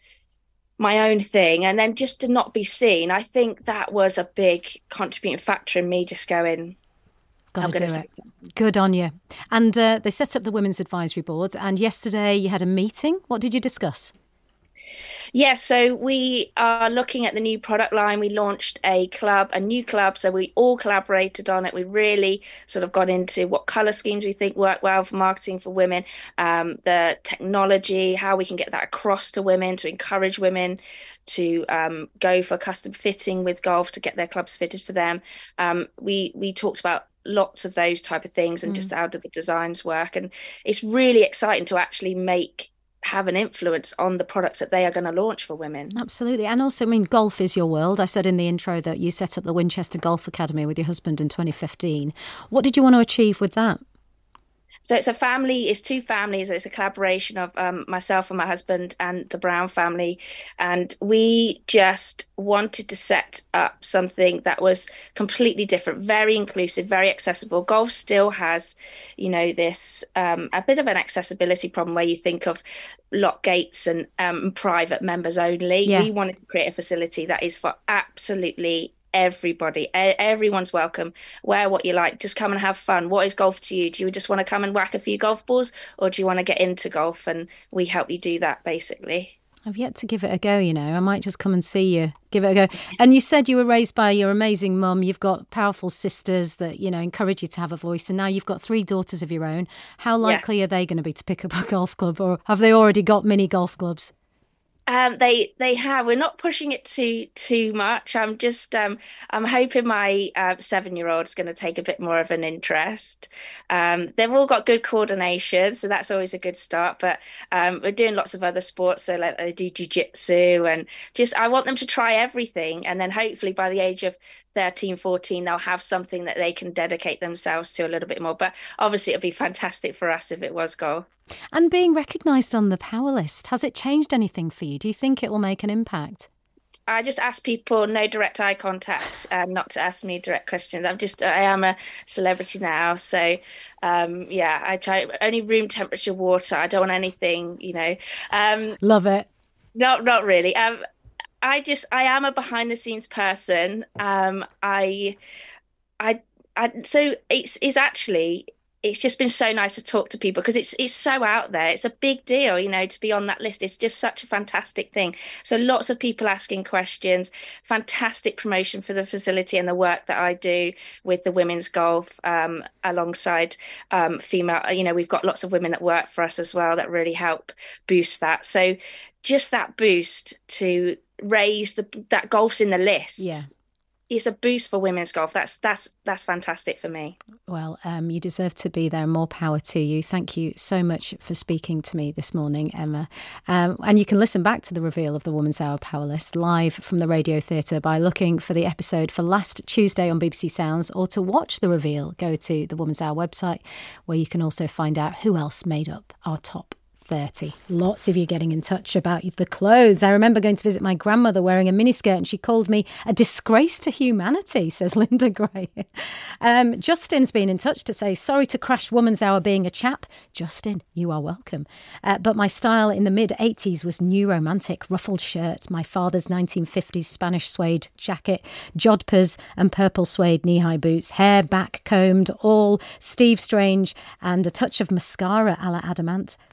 my own thing, and then just to not be seen, I think that was a big contributing factor in me just going, Got to do it. Good on you. And uh, they set up the Women's Advisory Board, and yesterday you had a meeting. What did you discuss? Yes, yeah, so we are looking at the new product line. We launched a club, a new club, so we all collaborated on it. We really sort of got into what colour schemes we think work well for marketing for women, um, the technology, how we can get that across to women, to encourage women to um, go for custom fitting with golf, to get their clubs fitted for them. Um, we we talked about lots of those type of things and mm. just how do the designs work. And it's really exciting to actually make have an influence on the products that they are going to launch for women. Absolutely. And also, I mean, golf is your world. I said in the intro that you set up the Winchester Golf Academy with your husband in twenty fifteen. What did you want to achieve with that? So it's a family, it's two families. It's a collaboration of um, myself and my husband and the Brown family. And we just wanted to set up something that was completely different, very inclusive, very accessible. Golf still has, you know, this um, a bit of an accessibility problem where you think of lock gates and um, private members only. Yeah. We wanted to create a facility that is for absolutely everybody. Everyone's welcome. Wear what you like, just come and have fun. What is golf to you? Do you just want to come and whack a few golf balls, or do you want to get into golf? And we help you do that, basically. I've yet to give it a go, you know. I might just come and see you, give it a go. And you said you were raised by your amazing mum. You've got powerful sisters that, you know, encourage you to have a voice. And now you've got three daughters of your own. How likely yes. are they going to be to pick up a golf club, or have they already got mini golf clubs? Um, they they have. We're not pushing it too too much. I'm just um, I'm hoping my uh, seven year old is going to take a bit more of an interest. Um, they've all got good coordination, so that's always a good start. But um, we're doing lots of other sports, so like they do jiu-jitsu, and just I want them to try everything, and then hopefully by the age of thirteen, fourteen, they'll have something that they can dedicate themselves to a little bit more. But obviously it'd be fantastic for us if it was golf. And being recognised on the Power List, has it changed anything for you? Do you think it will make an impact? I just ask people no direct eye contact, um, not to ask me direct questions. I'm just, I am a celebrity now. So, um, yeah, I try only room temperature water. I don't want anything, you know. Um, Love it. No, not really. Um, I just, I am a behind the scenes person. Um, I, I, I, so it's, it's actually, it's just been so nice to talk to people because it's, it's so out there. It's a big deal, you know, to be on that list. It's just such a fantastic thing. So lots of people asking questions, fantastic promotion for the facility and the work that I do with the women's golf, um, alongside, um, female, you know, we've got lots of women that work for us as well that really help boost that. So just that boost to raise the that golf's in the list. Yeah, it's a boost for women's golf. That's that's that's fantastic for me. Well, um, you deserve to be there. More power to you. Thank you so much for speaking to me this morning, Emma. Um, and you can listen back to the reveal of the Woman's Hour Power List live from the Radio Theatre by looking for the episode for last Tuesday on B B C Sounds, or to watch the reveal, go to the Woman's Hour website, where you can also find out who else made up our top thirty. Lots of you getting in touch about the clothes. I remember going to visit my grandmother wearing a miniskirt and she called me a disgrace to humanity, says Linda Gray. um, Justin's been in touch to say, sorry to crash Woman's Hour being a chap. Justin, you are welcome. Uh, but my style in the mid eighties was new romantic, ruffled shirt, my father's nineteen fifties Spanish suede jacket, jodhpurs and purple suede knee-high boots, hair back combed, all Steve Strange and a touch of mascara a la Adamant. Got thumped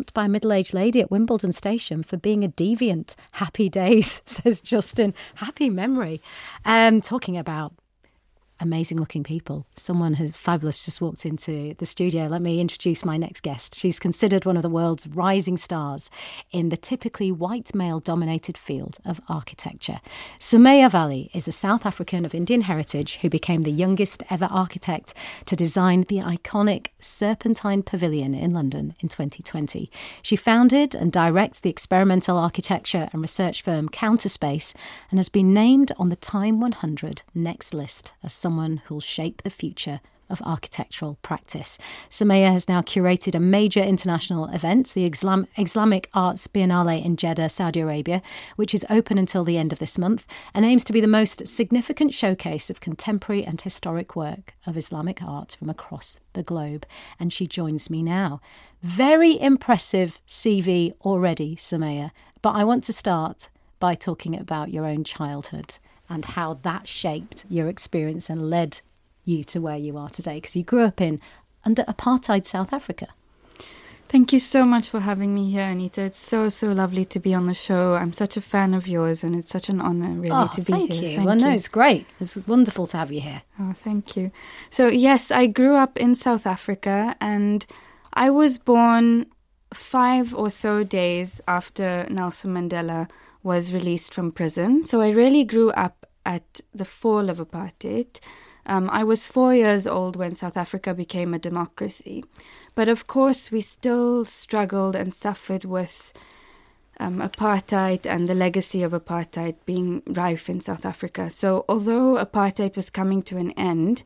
dumped by a middle-aged lady at Wimbledon Station for being a deviant. Happy days, says Justin. Happy memory. Um, talking about amazing looking people. Someone who's fabulous just walked into the studio. Let me introduce my next guest. She's considered one of the world's rising stars in the typically white male dominated field of architecture. Soumaya Valley is a South African of Indian heritage who became the youngest ever architect to design the iconic Serpentine Pavilion in London in twenty twenty. She founded and directs the experimental architecture and research firm Counterspace and has been named on the Time one hundred Next list as someone who'll shape the future of architectural practice. Soumaya has now curated a major international event, the Islam- Islamic Arts Biennale in Jeddah, Saudi Arabia, which is open until the end of this month and aims to be the most significant showcase of contemporary and historic work of Islamic art from across the globe. And she joins me now. Very impressive C V already, Soumaya, but I want to start by talking about your own childhood and how that shaped your experience and led you to where you are today, because you grew up in under apartheid South Africa. Thank you so much for having me here, Anita. It's so, so lovely to be on the show. I'm such a fan of yours, and it's such an honour, really, oh, to be thank here. You. Thank well, you. no, it's great. It's wonderful to have you here. Oh, thank you. So, yes, I grew up in South Africa, and I was born five or so days after Nelson Mandela was released from prison. So I really grew up at the fall of apartheid. Um, I was four years old when South Africa became a democracy. But of course, we still struggled and suffered with um, apartheid and the legacy of apartheid being rife in South Africa. So although apartheid was coming to an end,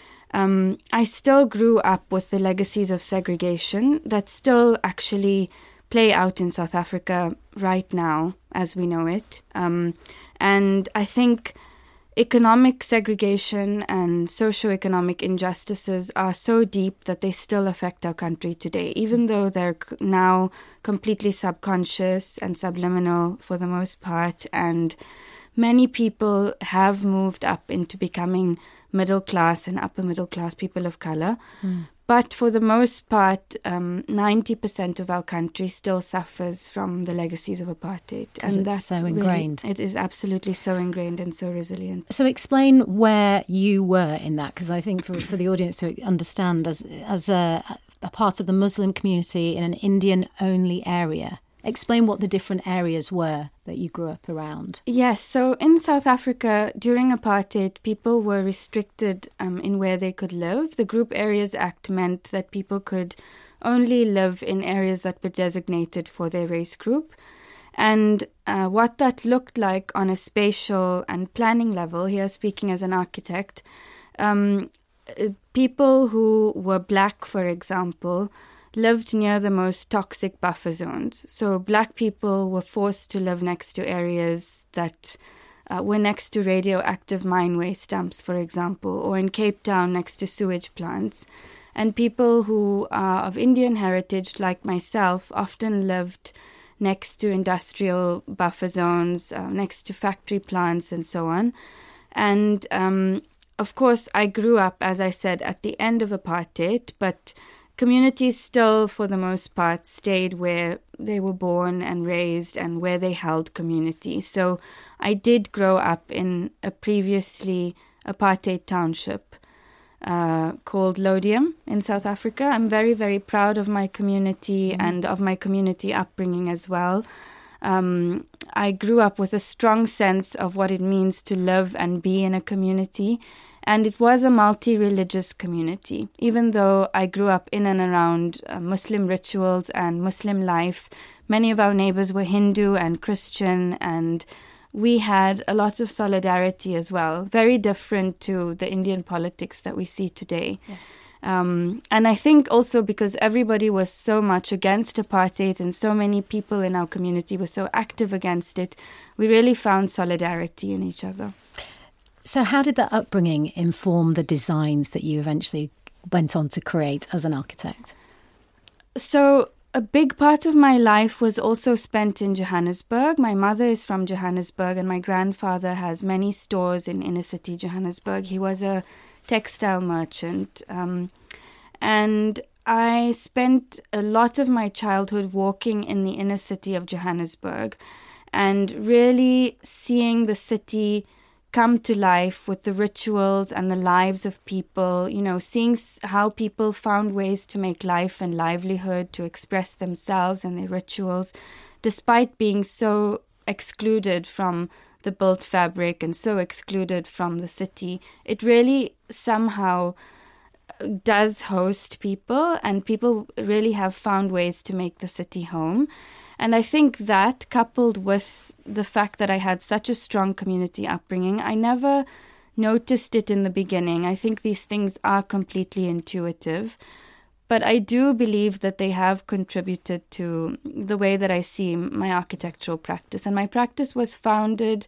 um, I still grew up with the legacies of segregation that still actually play out in South Africa right now, as we know it. Um, and I think economic segregation and socioeconomic injustices are so deep that they still affect our country today, even though they're now completely subconscious and subliminal for the most part. And many people have moved up into becoming middle class and upper middle class people of color. Mm. But for the most part, um, ninety percent of our country still suffers from the legacies of apartheid. And it's that's so ingrained. Really, it is absolutely so ingrained and so resilient. So explain where you were in that, because I think for, for the audience to understand, as, as a, a part of the Muslim community in an Indian-only area, explain what the different areas were that you grew up around. Yes, so in South Africa, during apartheid, people were restricted um, in where they could live. The Group Areas Act meant that people could only live in areas that were designated for their race group. And uh, what that looked like on a spatial and planning level, here speaking as an architect, um, people who were black, for example, lived near the most toxic buffer zones. So black people were forced to live next to areas that uh, were next to radioactive mine waste dumps, for example, or in Cape Town next to sewage plants. And people who are of Indian heritage, like myself, often lived next to industrial buffer zones, uh, next to factory plants and so on. And um, of course, I grew up, as I said, at the end of apartheid, but communities still, for the most part, stayed where they were born and raised and where they held community. So I did grow up in a previously apartheid township uh, called Lodium in South Africa. I'm very, very proud of my community mm-hmm. and of my community upbringing as well. Um, I grew up with a strong sense of what it means to live and be in a community. And it was a multi-religious community. Even though I grew up in and around uh, Muslim rituals and Muslim life, many of our neighbors were Hindu and Christian, and we had a lot of solidarity as well, very different to the Indian politics that we see today. Yes. Um, and I think also because everybody was so much against apartheid and so many people in our community were so active against it, we really found solidarity in each other. So how did that upbringing inform the designs that you eventually went on to create as an architect? So a big part of my life was also spent in Johannesburg. My mother is from Johannesburg and my grandfather has many stores in inner city Johannesburg. He was a textile merchant. Um, and I spent a lot of my childhood walking in the inner city of Johannesburg and really seeing the city come to life with the rituals and the lives of people, you know, seeing how people found ways to make life and livelihood, to express themselves and their rituals, despite being so excluded from the built fabric and so excluded from the city. It really somehow does host people, and people really have found ways to make the city home. And I think that, coupled with the fact that I had such a strong community upbringing, I never noticed it in the beginning. I think these things are completely intuitive, but I do believe that they have contributed to the way that I see my architectural practice. And my practice was founded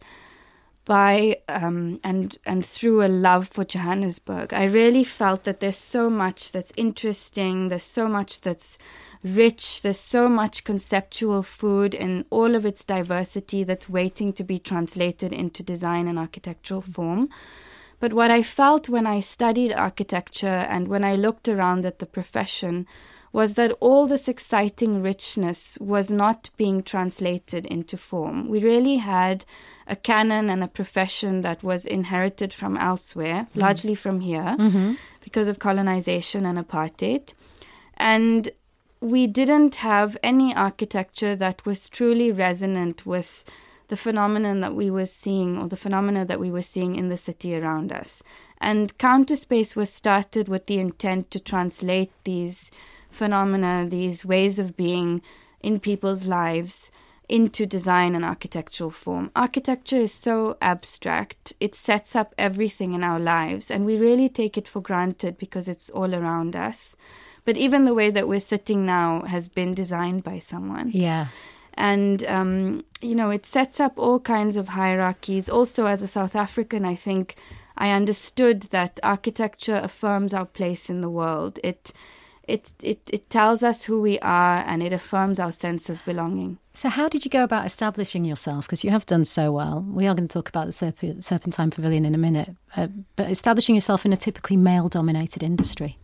by um, and and through a love for Johannesburg. I really felt that there's so much that's interesting, there's so much that's rich, there's so much conceptual food in all of its diversity that's waiting to be translated into design and architectural form. But what I felt when I studied architecture and when I looked around at the profession was that all this exciting richness was not being translated into form. We really had a canon and a profession that was inherited from elsewhere, mm. largely from here, mm-hmm. because of colonization and apartheid. And we didn't have any architecture that was truly resonant with the phenomenon that we were seeing, or the phenomena that we were seeing in the city around us. And Counterspace was started with the intent to translate these phenomena, these ways of being in people's lives, into design and architectural form. Architecture is so abstract. It sets up everything in our lives, and we really take it for granted because it's all around us. But even the way that we're sitting now has been designed by someone. Yeah. And, um, you know, it sets up all kinds of hierarchies. Also, as a South African, I think I understood that architecture affirms our place in the world. It It, it it tells us who we are, and it affirms our sense of belonging. So how did you go about establishing yourself? Because you have done so well. We are going to talk about the Serp- Serpentine Pavilion in a minute. Uh, but establishing yourself in a typically male-dominated industry.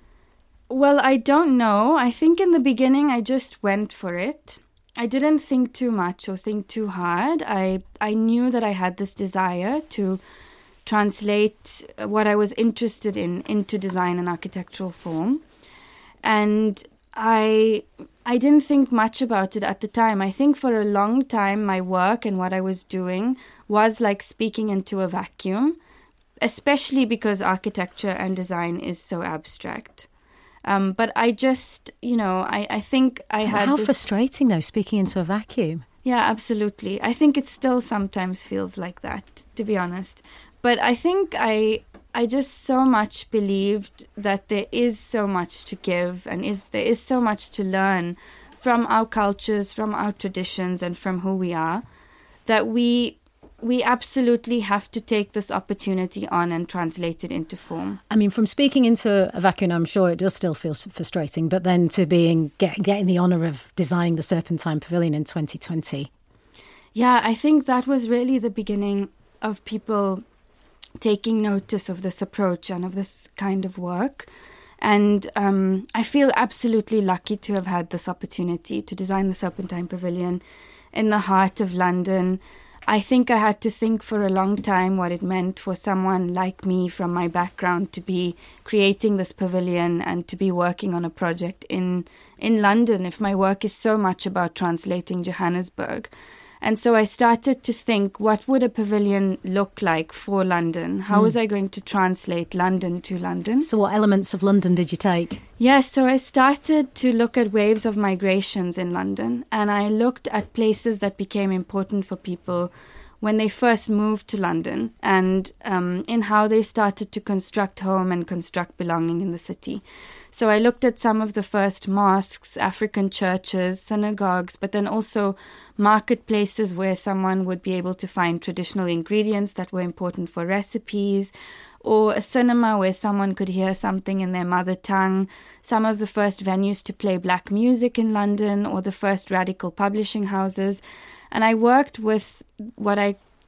Well, I don't know. I think in the beginning I just went for it. I didn't think too much or think too hard. I I knew that I had this desire to translate what I was interested in into design and architectural form. And I I didn't think much about it at the time. I think for a long time, my work and what I was doing was like speaking into a vacuum, especially because architecture and design is so abstract. Um, but I just, you know, I, I think I had How this... frustrating, though, speaking into a vacuum. Yeah, absolutely. I think it still sometimes feels like that, to be honest. But I think I... I just so much believed that there is so much to give, and is there is so much to learn from our cultures, from our traditions, and from who we are, that we we absolutely have to take this opportunity on and translate it into form. I mean, from speaking into a vacuum, I'm sure it does still feel frustrating, but then to being get, getting the honour of designing the Serpentine Pavilion in twenty twenty. Yeah, I think that was really the beginning of people taking notice of this approach and of this kind of work. And um, I feel absolutely lucky to have had this opportunity to design the Serpentine Pavilion in the heart of London. I think I had to think for a long time what it meant for someone like me from my background to be creating this pavilion and to be working on a project in, in London if my work is so much about translating Johannesburg. And so I started to think, what would a pavilion look like for London? How mm. was I going to translate London to London? So what elements of London did you take? Yes, so I started to look at waves of migrations in London, and I looked at places that became important for people when they first moved to London, and um, in how they started to construct home and construct belonging in the city. So I looked at some of the first mosques, African churches, synagogues, but then also marketplaces where someone would be able to find traditional ingredients that were important for recipes, or a cinema where someone could hear something in their mother tongue, some of the first venues to play black music in London, or the first radical publishing houses. And I worked with what I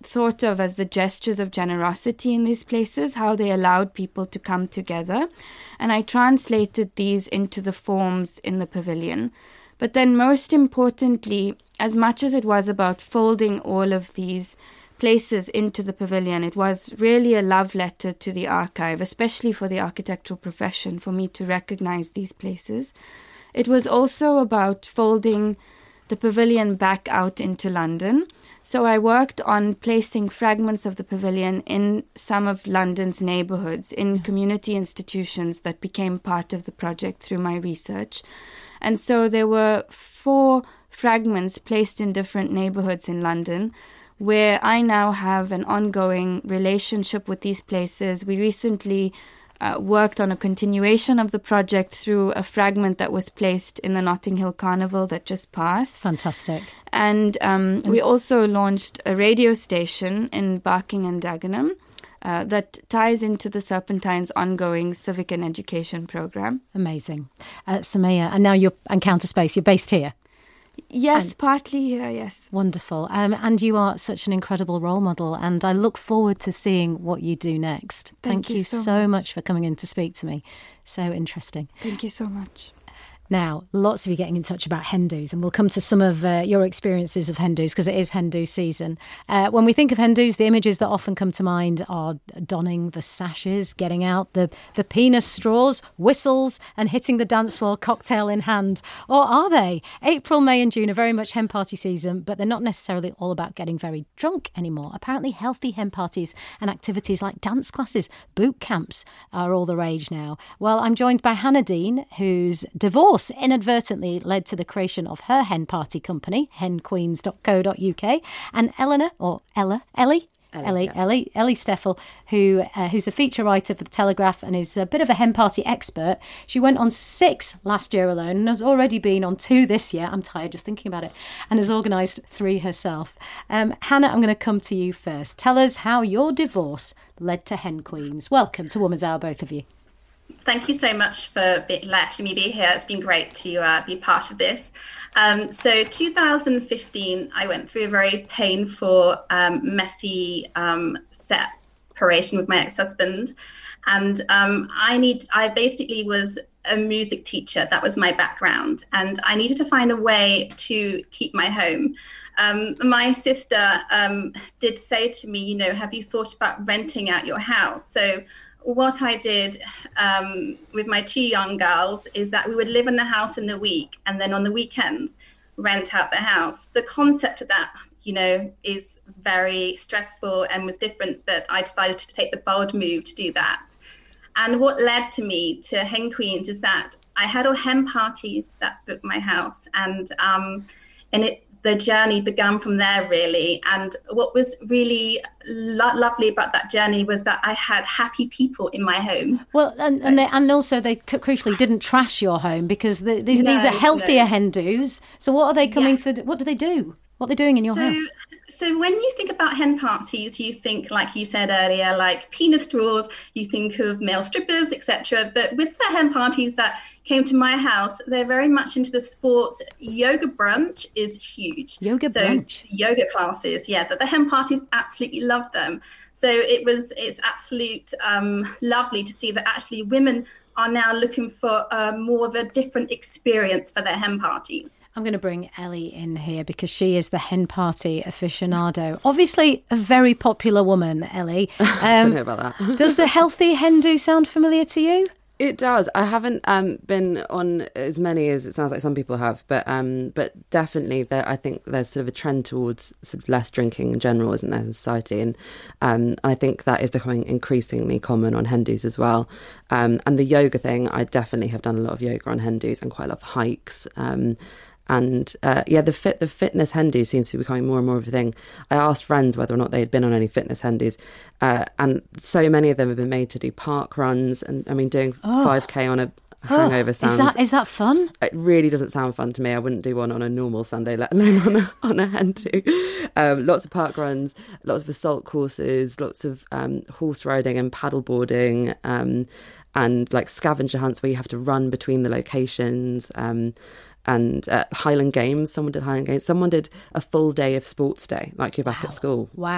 thought of as the gestures of generosity in these places, how they allowed people to come together. And I translated these into the forms in the pavilion. But then most importantly, as much as it was about folding all of these places into the pavilion, it was really a love letter to the archive, especially for the architectural profession, for me to recognize these places. It was also about folding the pavilion back out into London. So I worked on placing fragments of the pavilion in some of London's neighbourhoods, in community institutions that became part of the project through my research. And so there were four fragments placed in different neighbourhoods in London, where I now have an ongoing relationship with these places. We recently uh, worked on a continuation of the project through a fragment that was placed in the Notting Hill Carnival that just passed. Fantastic. And um, we also launched a radio station in Barking and Dagenham uh, that ties into the Serpentine's ongoing civic and education programme. Amazing. Uh, Soumaya, and now you're Encounter Space, you're based here. Yes, and partly here, yes. Wonderful. Um, and you are such an incredible role model, and I look forward to seeing what you do next. Thank, Thank you, you so, so much. much for coming in to speak to me. So interesting. Thank you so much. Now, lots of you getting in touch about hen dos, and we'll come to some of uh, your experiences of hen dos because it is hen do season. Uh, when we think of hen dos, the images that often come to mind are donning the sashes, getting out the, the penis straws, whistles, and hitting the dance floor cocktail in hand. Or are they? April, May and June are very much hen party season, but they're not necessarily all about getting very drunk anymore. Apparently healthy hen parties and activities like dance classes, boot camps are all the rage now. Well, I'm joined by Hannah Dean, whose divorce inadvertently led to the creation of her hen party company, hen queens dot co dot uk, and Eleanor, or Ella, Ellie, Ellie, Ellie, yeah. Ellie, Ellie Steffel, who uh, who's a feature writer for The Telegraph and is a bit of a hen party expert. She went on six last year alone and has already been on two this year. I'm tired just thinking about it, and has organised three herself. Um, Hannah, I'm going to come to you first. Tell us how your divorce led to Hen Queens. Welcome to Woman's Hour, both of you. Thank you so much for be, letting me be here. It's been great to uh, be part of this. Um, so two thousand fifteen, I went through a very painful, um, messy um, separation with my ex-husband. And um, I need, I basically was a music teacher. That was my background. And I needed to find a way to keep my home. Um, my sister um, did say to me, you know, have you thought about renting out your house? So what I did um, with my two young girls is that we would live in the house in the week and then on the weekends rent out the house. The concept of that, you know, is very stressful and was different, but I decided to take the bold move to do that. And what led to me to Hen Queens is that I had all hen parties that booked my house, and um, and it the journey began from there, really. And what was really lo- lovely about that journey was that I had happy people in my home. Well, and and, they, and also they crucially didn't trash your home, because the, these no, these are healthier no. hen dos. So what are they coming yes. to do? What do they do? What are they doing in your so, house? So when you think about hen parties, you think, like you said earlier, like penis straws, you think of male strippers, et cetera. But with the hen parties that came to my house, they're very much into the sports. Yoga brunch is huge. Yoga so brunch. Yoga classes, yeah. But the hen parties absolutely love them. So it was, it's absolute um, lovely to see that actually women are now looking for uh, more of a different experience for their hen parties. I'm going to bring Ellie in here because she is the hen party aficionado. Obviously, a very popular woman, Ellie. Um, I don't know about that. Does the healthy hen do sound familiar to you? It does. I haven't um, been on as many as it sounds like some people have, but um, but definitely there, I think there's sort of a trend towards sort of less drinking in general, isn't there, in society? And um, I think that is becoming increasingly common on hen dos as well. Um, and the yoga thing, I definitely have done a lot of yoga on hen dos and quite a lot of hikes. Um, And uh, yeah, the fit the fitness hen do seems to be becoming more and more of a thing. I asked friends whether or not they had been on any fitness hen dos, uh, and so many of them have been made to do park runs. And I mean, doing oh. five K on a hangover oh. sounds. Is that is that fun? It really doesn't sound fun to me. I wouldn't do one on a normal Sunday, let alone on a on a hen do. Um, lots of park runs, lots of assault courses, lots of um, horse riding and paddle boarding. Um, and like scavenger hunts where you have to run between the locations. Um, And uh, Highland Games, someone did Highland Games. Someone did a full day of sports day, like you're back wow. at school. Wow.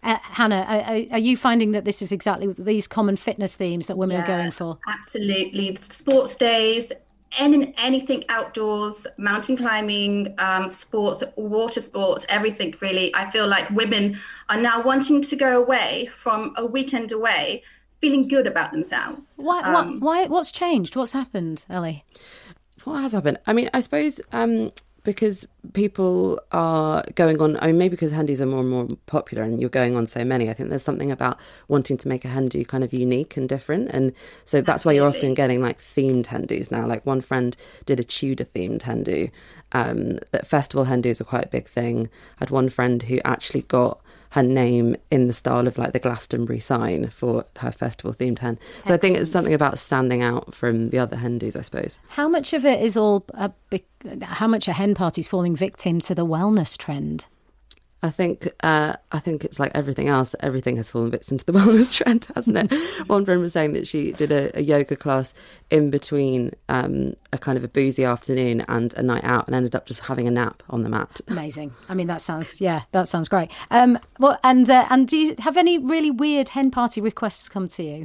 Uh, Hannah, are, are you finding that this is exactly these common fitness themes that women yeah, are going for? Absolutely. Sports days, any, anything outdoors, mountain climbing, um, sports, water sports, everything really. I feel like women are now wanting to go away from a weekend away, feeling good about themselves. Why? Um, why? What's changed? What's happened, Ellie? What has happened? I mean, I suppose um, because people are going on, I mean, maybe because hen dos are more and more popular and you're going on so many, I think there's something about wanting to make a hen do kind of unique and different. And so that's Absolutely. Why you're often getting like themed hen dos now. Like one friend did a Tudor themed hen do. Um, that festival hen dos are quite a big thing. I had one friend who actually got her name in the style of like the Glastonbury sign for her festival themed hen. So Excellent. I think it's something about standing out from the other hen dos, I suppose. How much of it is all, a big, how much are hen parties falling victim to the wellness trend? I think uh, I think it's like everything else. Everything has fallen victim to the wellness trend, hasn't it? One friend was saying that she did a, a yoga class in between um, a kind of a boozy afternoon and a night out, and ended up just having a nap on the mat. Amazing. I mean, that sounds yeah, that sounds great. Um, well, and uh, and do you have any really weird hen party requests come to you?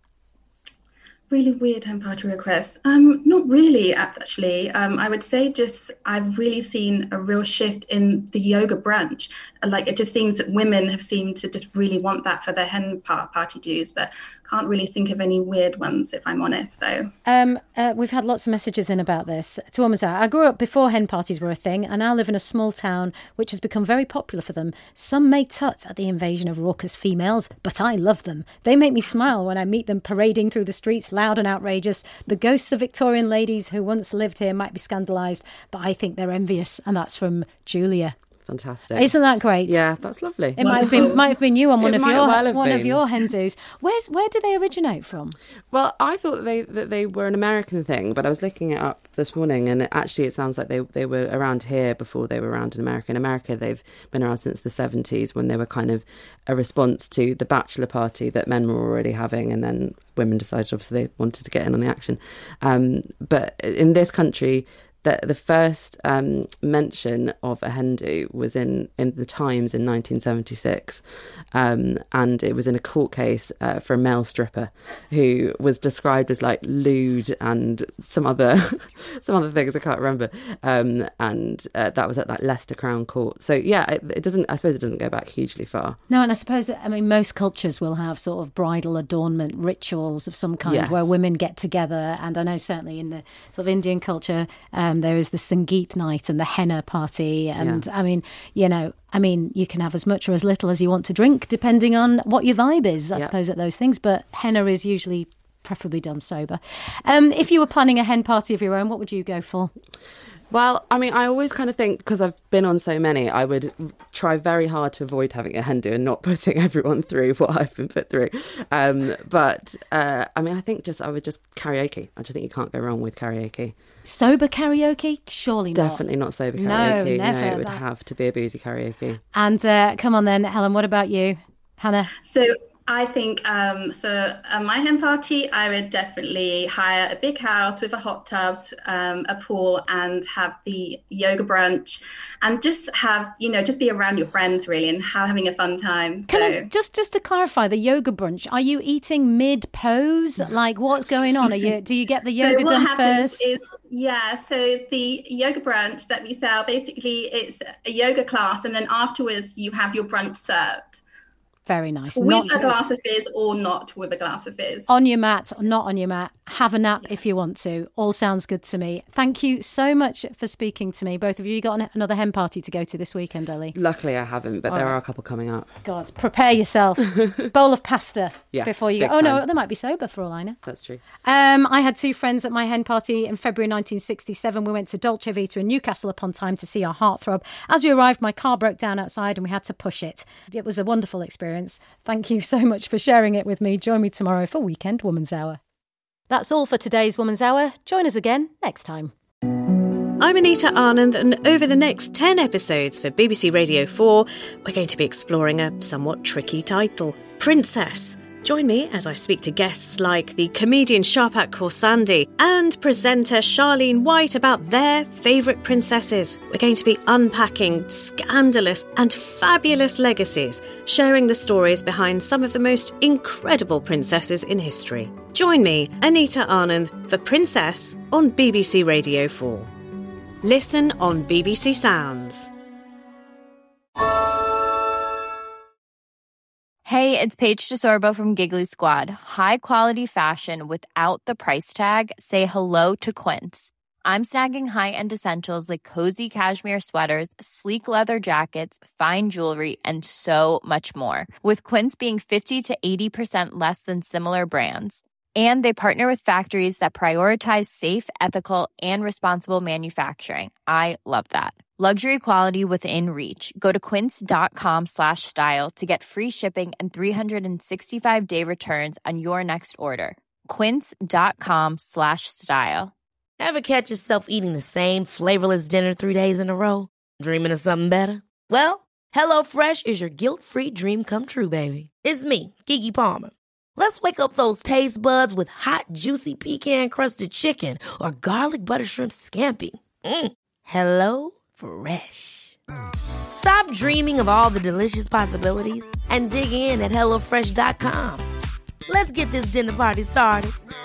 Really weird hen party requests? Um, not really, actually. Um, I would say just I've really seen a real shift in the yoga brunch. Like it just seems that women have seemed to just really want that for their hen party dues, but can't really think of any weird ones if I'm honest. So um, uh, we've had lots of messages in about this. To Woman's Hour, I grew up before hen parties were a thing. I now live in a small town which has become very popular for them. Some may tut at the invasion of raucous females, but I love them. They make me smile when I meet them parading through the streets, loud and outrageous. The ghosts of Victorian ladies who once lived here might be scandalised, but I think they're envious. And that's from Julia. Fantastic. Isn't that great? Yeah, that's lovely. It Wonderful. might have been might have been you on one it of your well one been. of your hen dos. Where's where do they originate from? Well, I thought they that they were an American thing, but I was looking it up this morning, and it, actually it sounds like they they were around here before they were around in America. In America, they've been around since the seventies, when they were kind of a response to the bachelor party that men were already having, and then women decided obviously they wanted to get in on the action. Um, but in this country, The, the first um, mention of a hen do was in, in the Times in nineteen seventy-six, um, and it was in a court case uh, for a male stripper who was described as like lewd and some other some other things I can't remember, um, and uh, that was at like Leicester Crown Court. So yeah, it, it doesn't. I suppose it doesn't go back hugely far. No, and I suppose that I mean most cultures will have sort of bridal adornment rituals of some kind, yes. where women get together, and I know certainly in the sort of Indian culture. Um, there is the Sangeet night and the henna party. And yeah. I mean, you know, I mean, you can have as much or as little as you want to drink, depending on what your vibe is, I yeah. suppose, at those things. But henna is usually preferably done sober. Um, if you were planning a hen party of your own, what would you go for? Well, I mean, I always kind of think, because I've been on so many, I would try very hard to avoid having a hen do and not putting everyone through what I've been put through. Um, but, uh, I mean, I think just I would just karaoke. I just think you can't go wrong with karaoke. Sober karaoke? Surely not. Definitely not sober karaoke. No, never. No, it would that... have to be a boozy karaoke. And uh, come on then, Helen, what about you? Hannah? So I think um, for uh, my hen party, I would definitely hire a big house with a hot tub, um, a pool, and have the yoga brunch, and just have, you know, just be around your friends really and have, having a fun time. Can so. I, just just to clarify, the yoga brunch, are you eating mid pose? Like, what's going on? Are you do you get the yoga so done what first? Is, yeah, so the yoga brunch that we sell, basically it's a yoga class, and then afterwards you have your brunch served. Very nice. With not a glass of fizz or not with a glass of fizz. On your mat or not on your mat. Have a nap if you want to. All sounds good to me. Thank you so much for speaking to me, both of you. You got an, another hen party to go to this weekend, Ellie? Luckily I haven't, but All there right. are a couple coming up. God, prepare yourself. Bowl of pasta yeah, before you go. Oh, time. no, they might be sober for all I know. That's true. Um, I had two friends at my hen party in February nineteen sixty-seven. We went to Dolce Vita in Newcastle upon Tyne to see our heartthrob. As we arrived, my car broke down outside and we had to push it. It was a wonderful experience. Thank you so much for sharing it with me. Join me tomorrow for Weekend Woman's Hour. That's all for today's Woman's Hour. Join us again next time. I'm Anita Anand, and over the next ten episodes for B B C Radio four, we're going to be exploring a somewhat tricky title, Princess. Join me as I speak to guests like the comedian Sharpak Khorsandi and presenter Charlene White about their favourite princesses. We're going to be unpacking scandalous and fabulous legacies, sharing the stories behind some of the most incredible princesses in history. Join me, Anita Anand, for Princess on B B C Radio four. Listen on B B C Sounds. Hey, it's Paige DeSorbo from Giggly Squad. High quality fashion without the price tag. Say hello to Quince. I'm snagging high-end essentials like cozy cashmere sweaters, sleek leather jackets, fine jewelry, and so much more. With Quince being fifty to eighty percent less than similar brands. And they partner with factories that prioritize safe, ethical, and responsible manufacturing. I love that. Luxury quality within reach. Go to quince.com slash style to get free shipping and three sixty-five day returns on your next order. Quince.com slash style. Ever catch yourself eating the same flavorless dinner three days in a row? Dreaming of something better? Well, HelloFresh is your guilt-free dream come true, baby. It's me, Keke Palmer. Let's wake up those taste buds with hot, juicy pecan-crusted chicken or garlic butter shrimp scampi. Mm. Hello Fresh. Stop dreaming of all the delicious possibilities and dig in at hello fresh dot com. Let's get this dinner party started.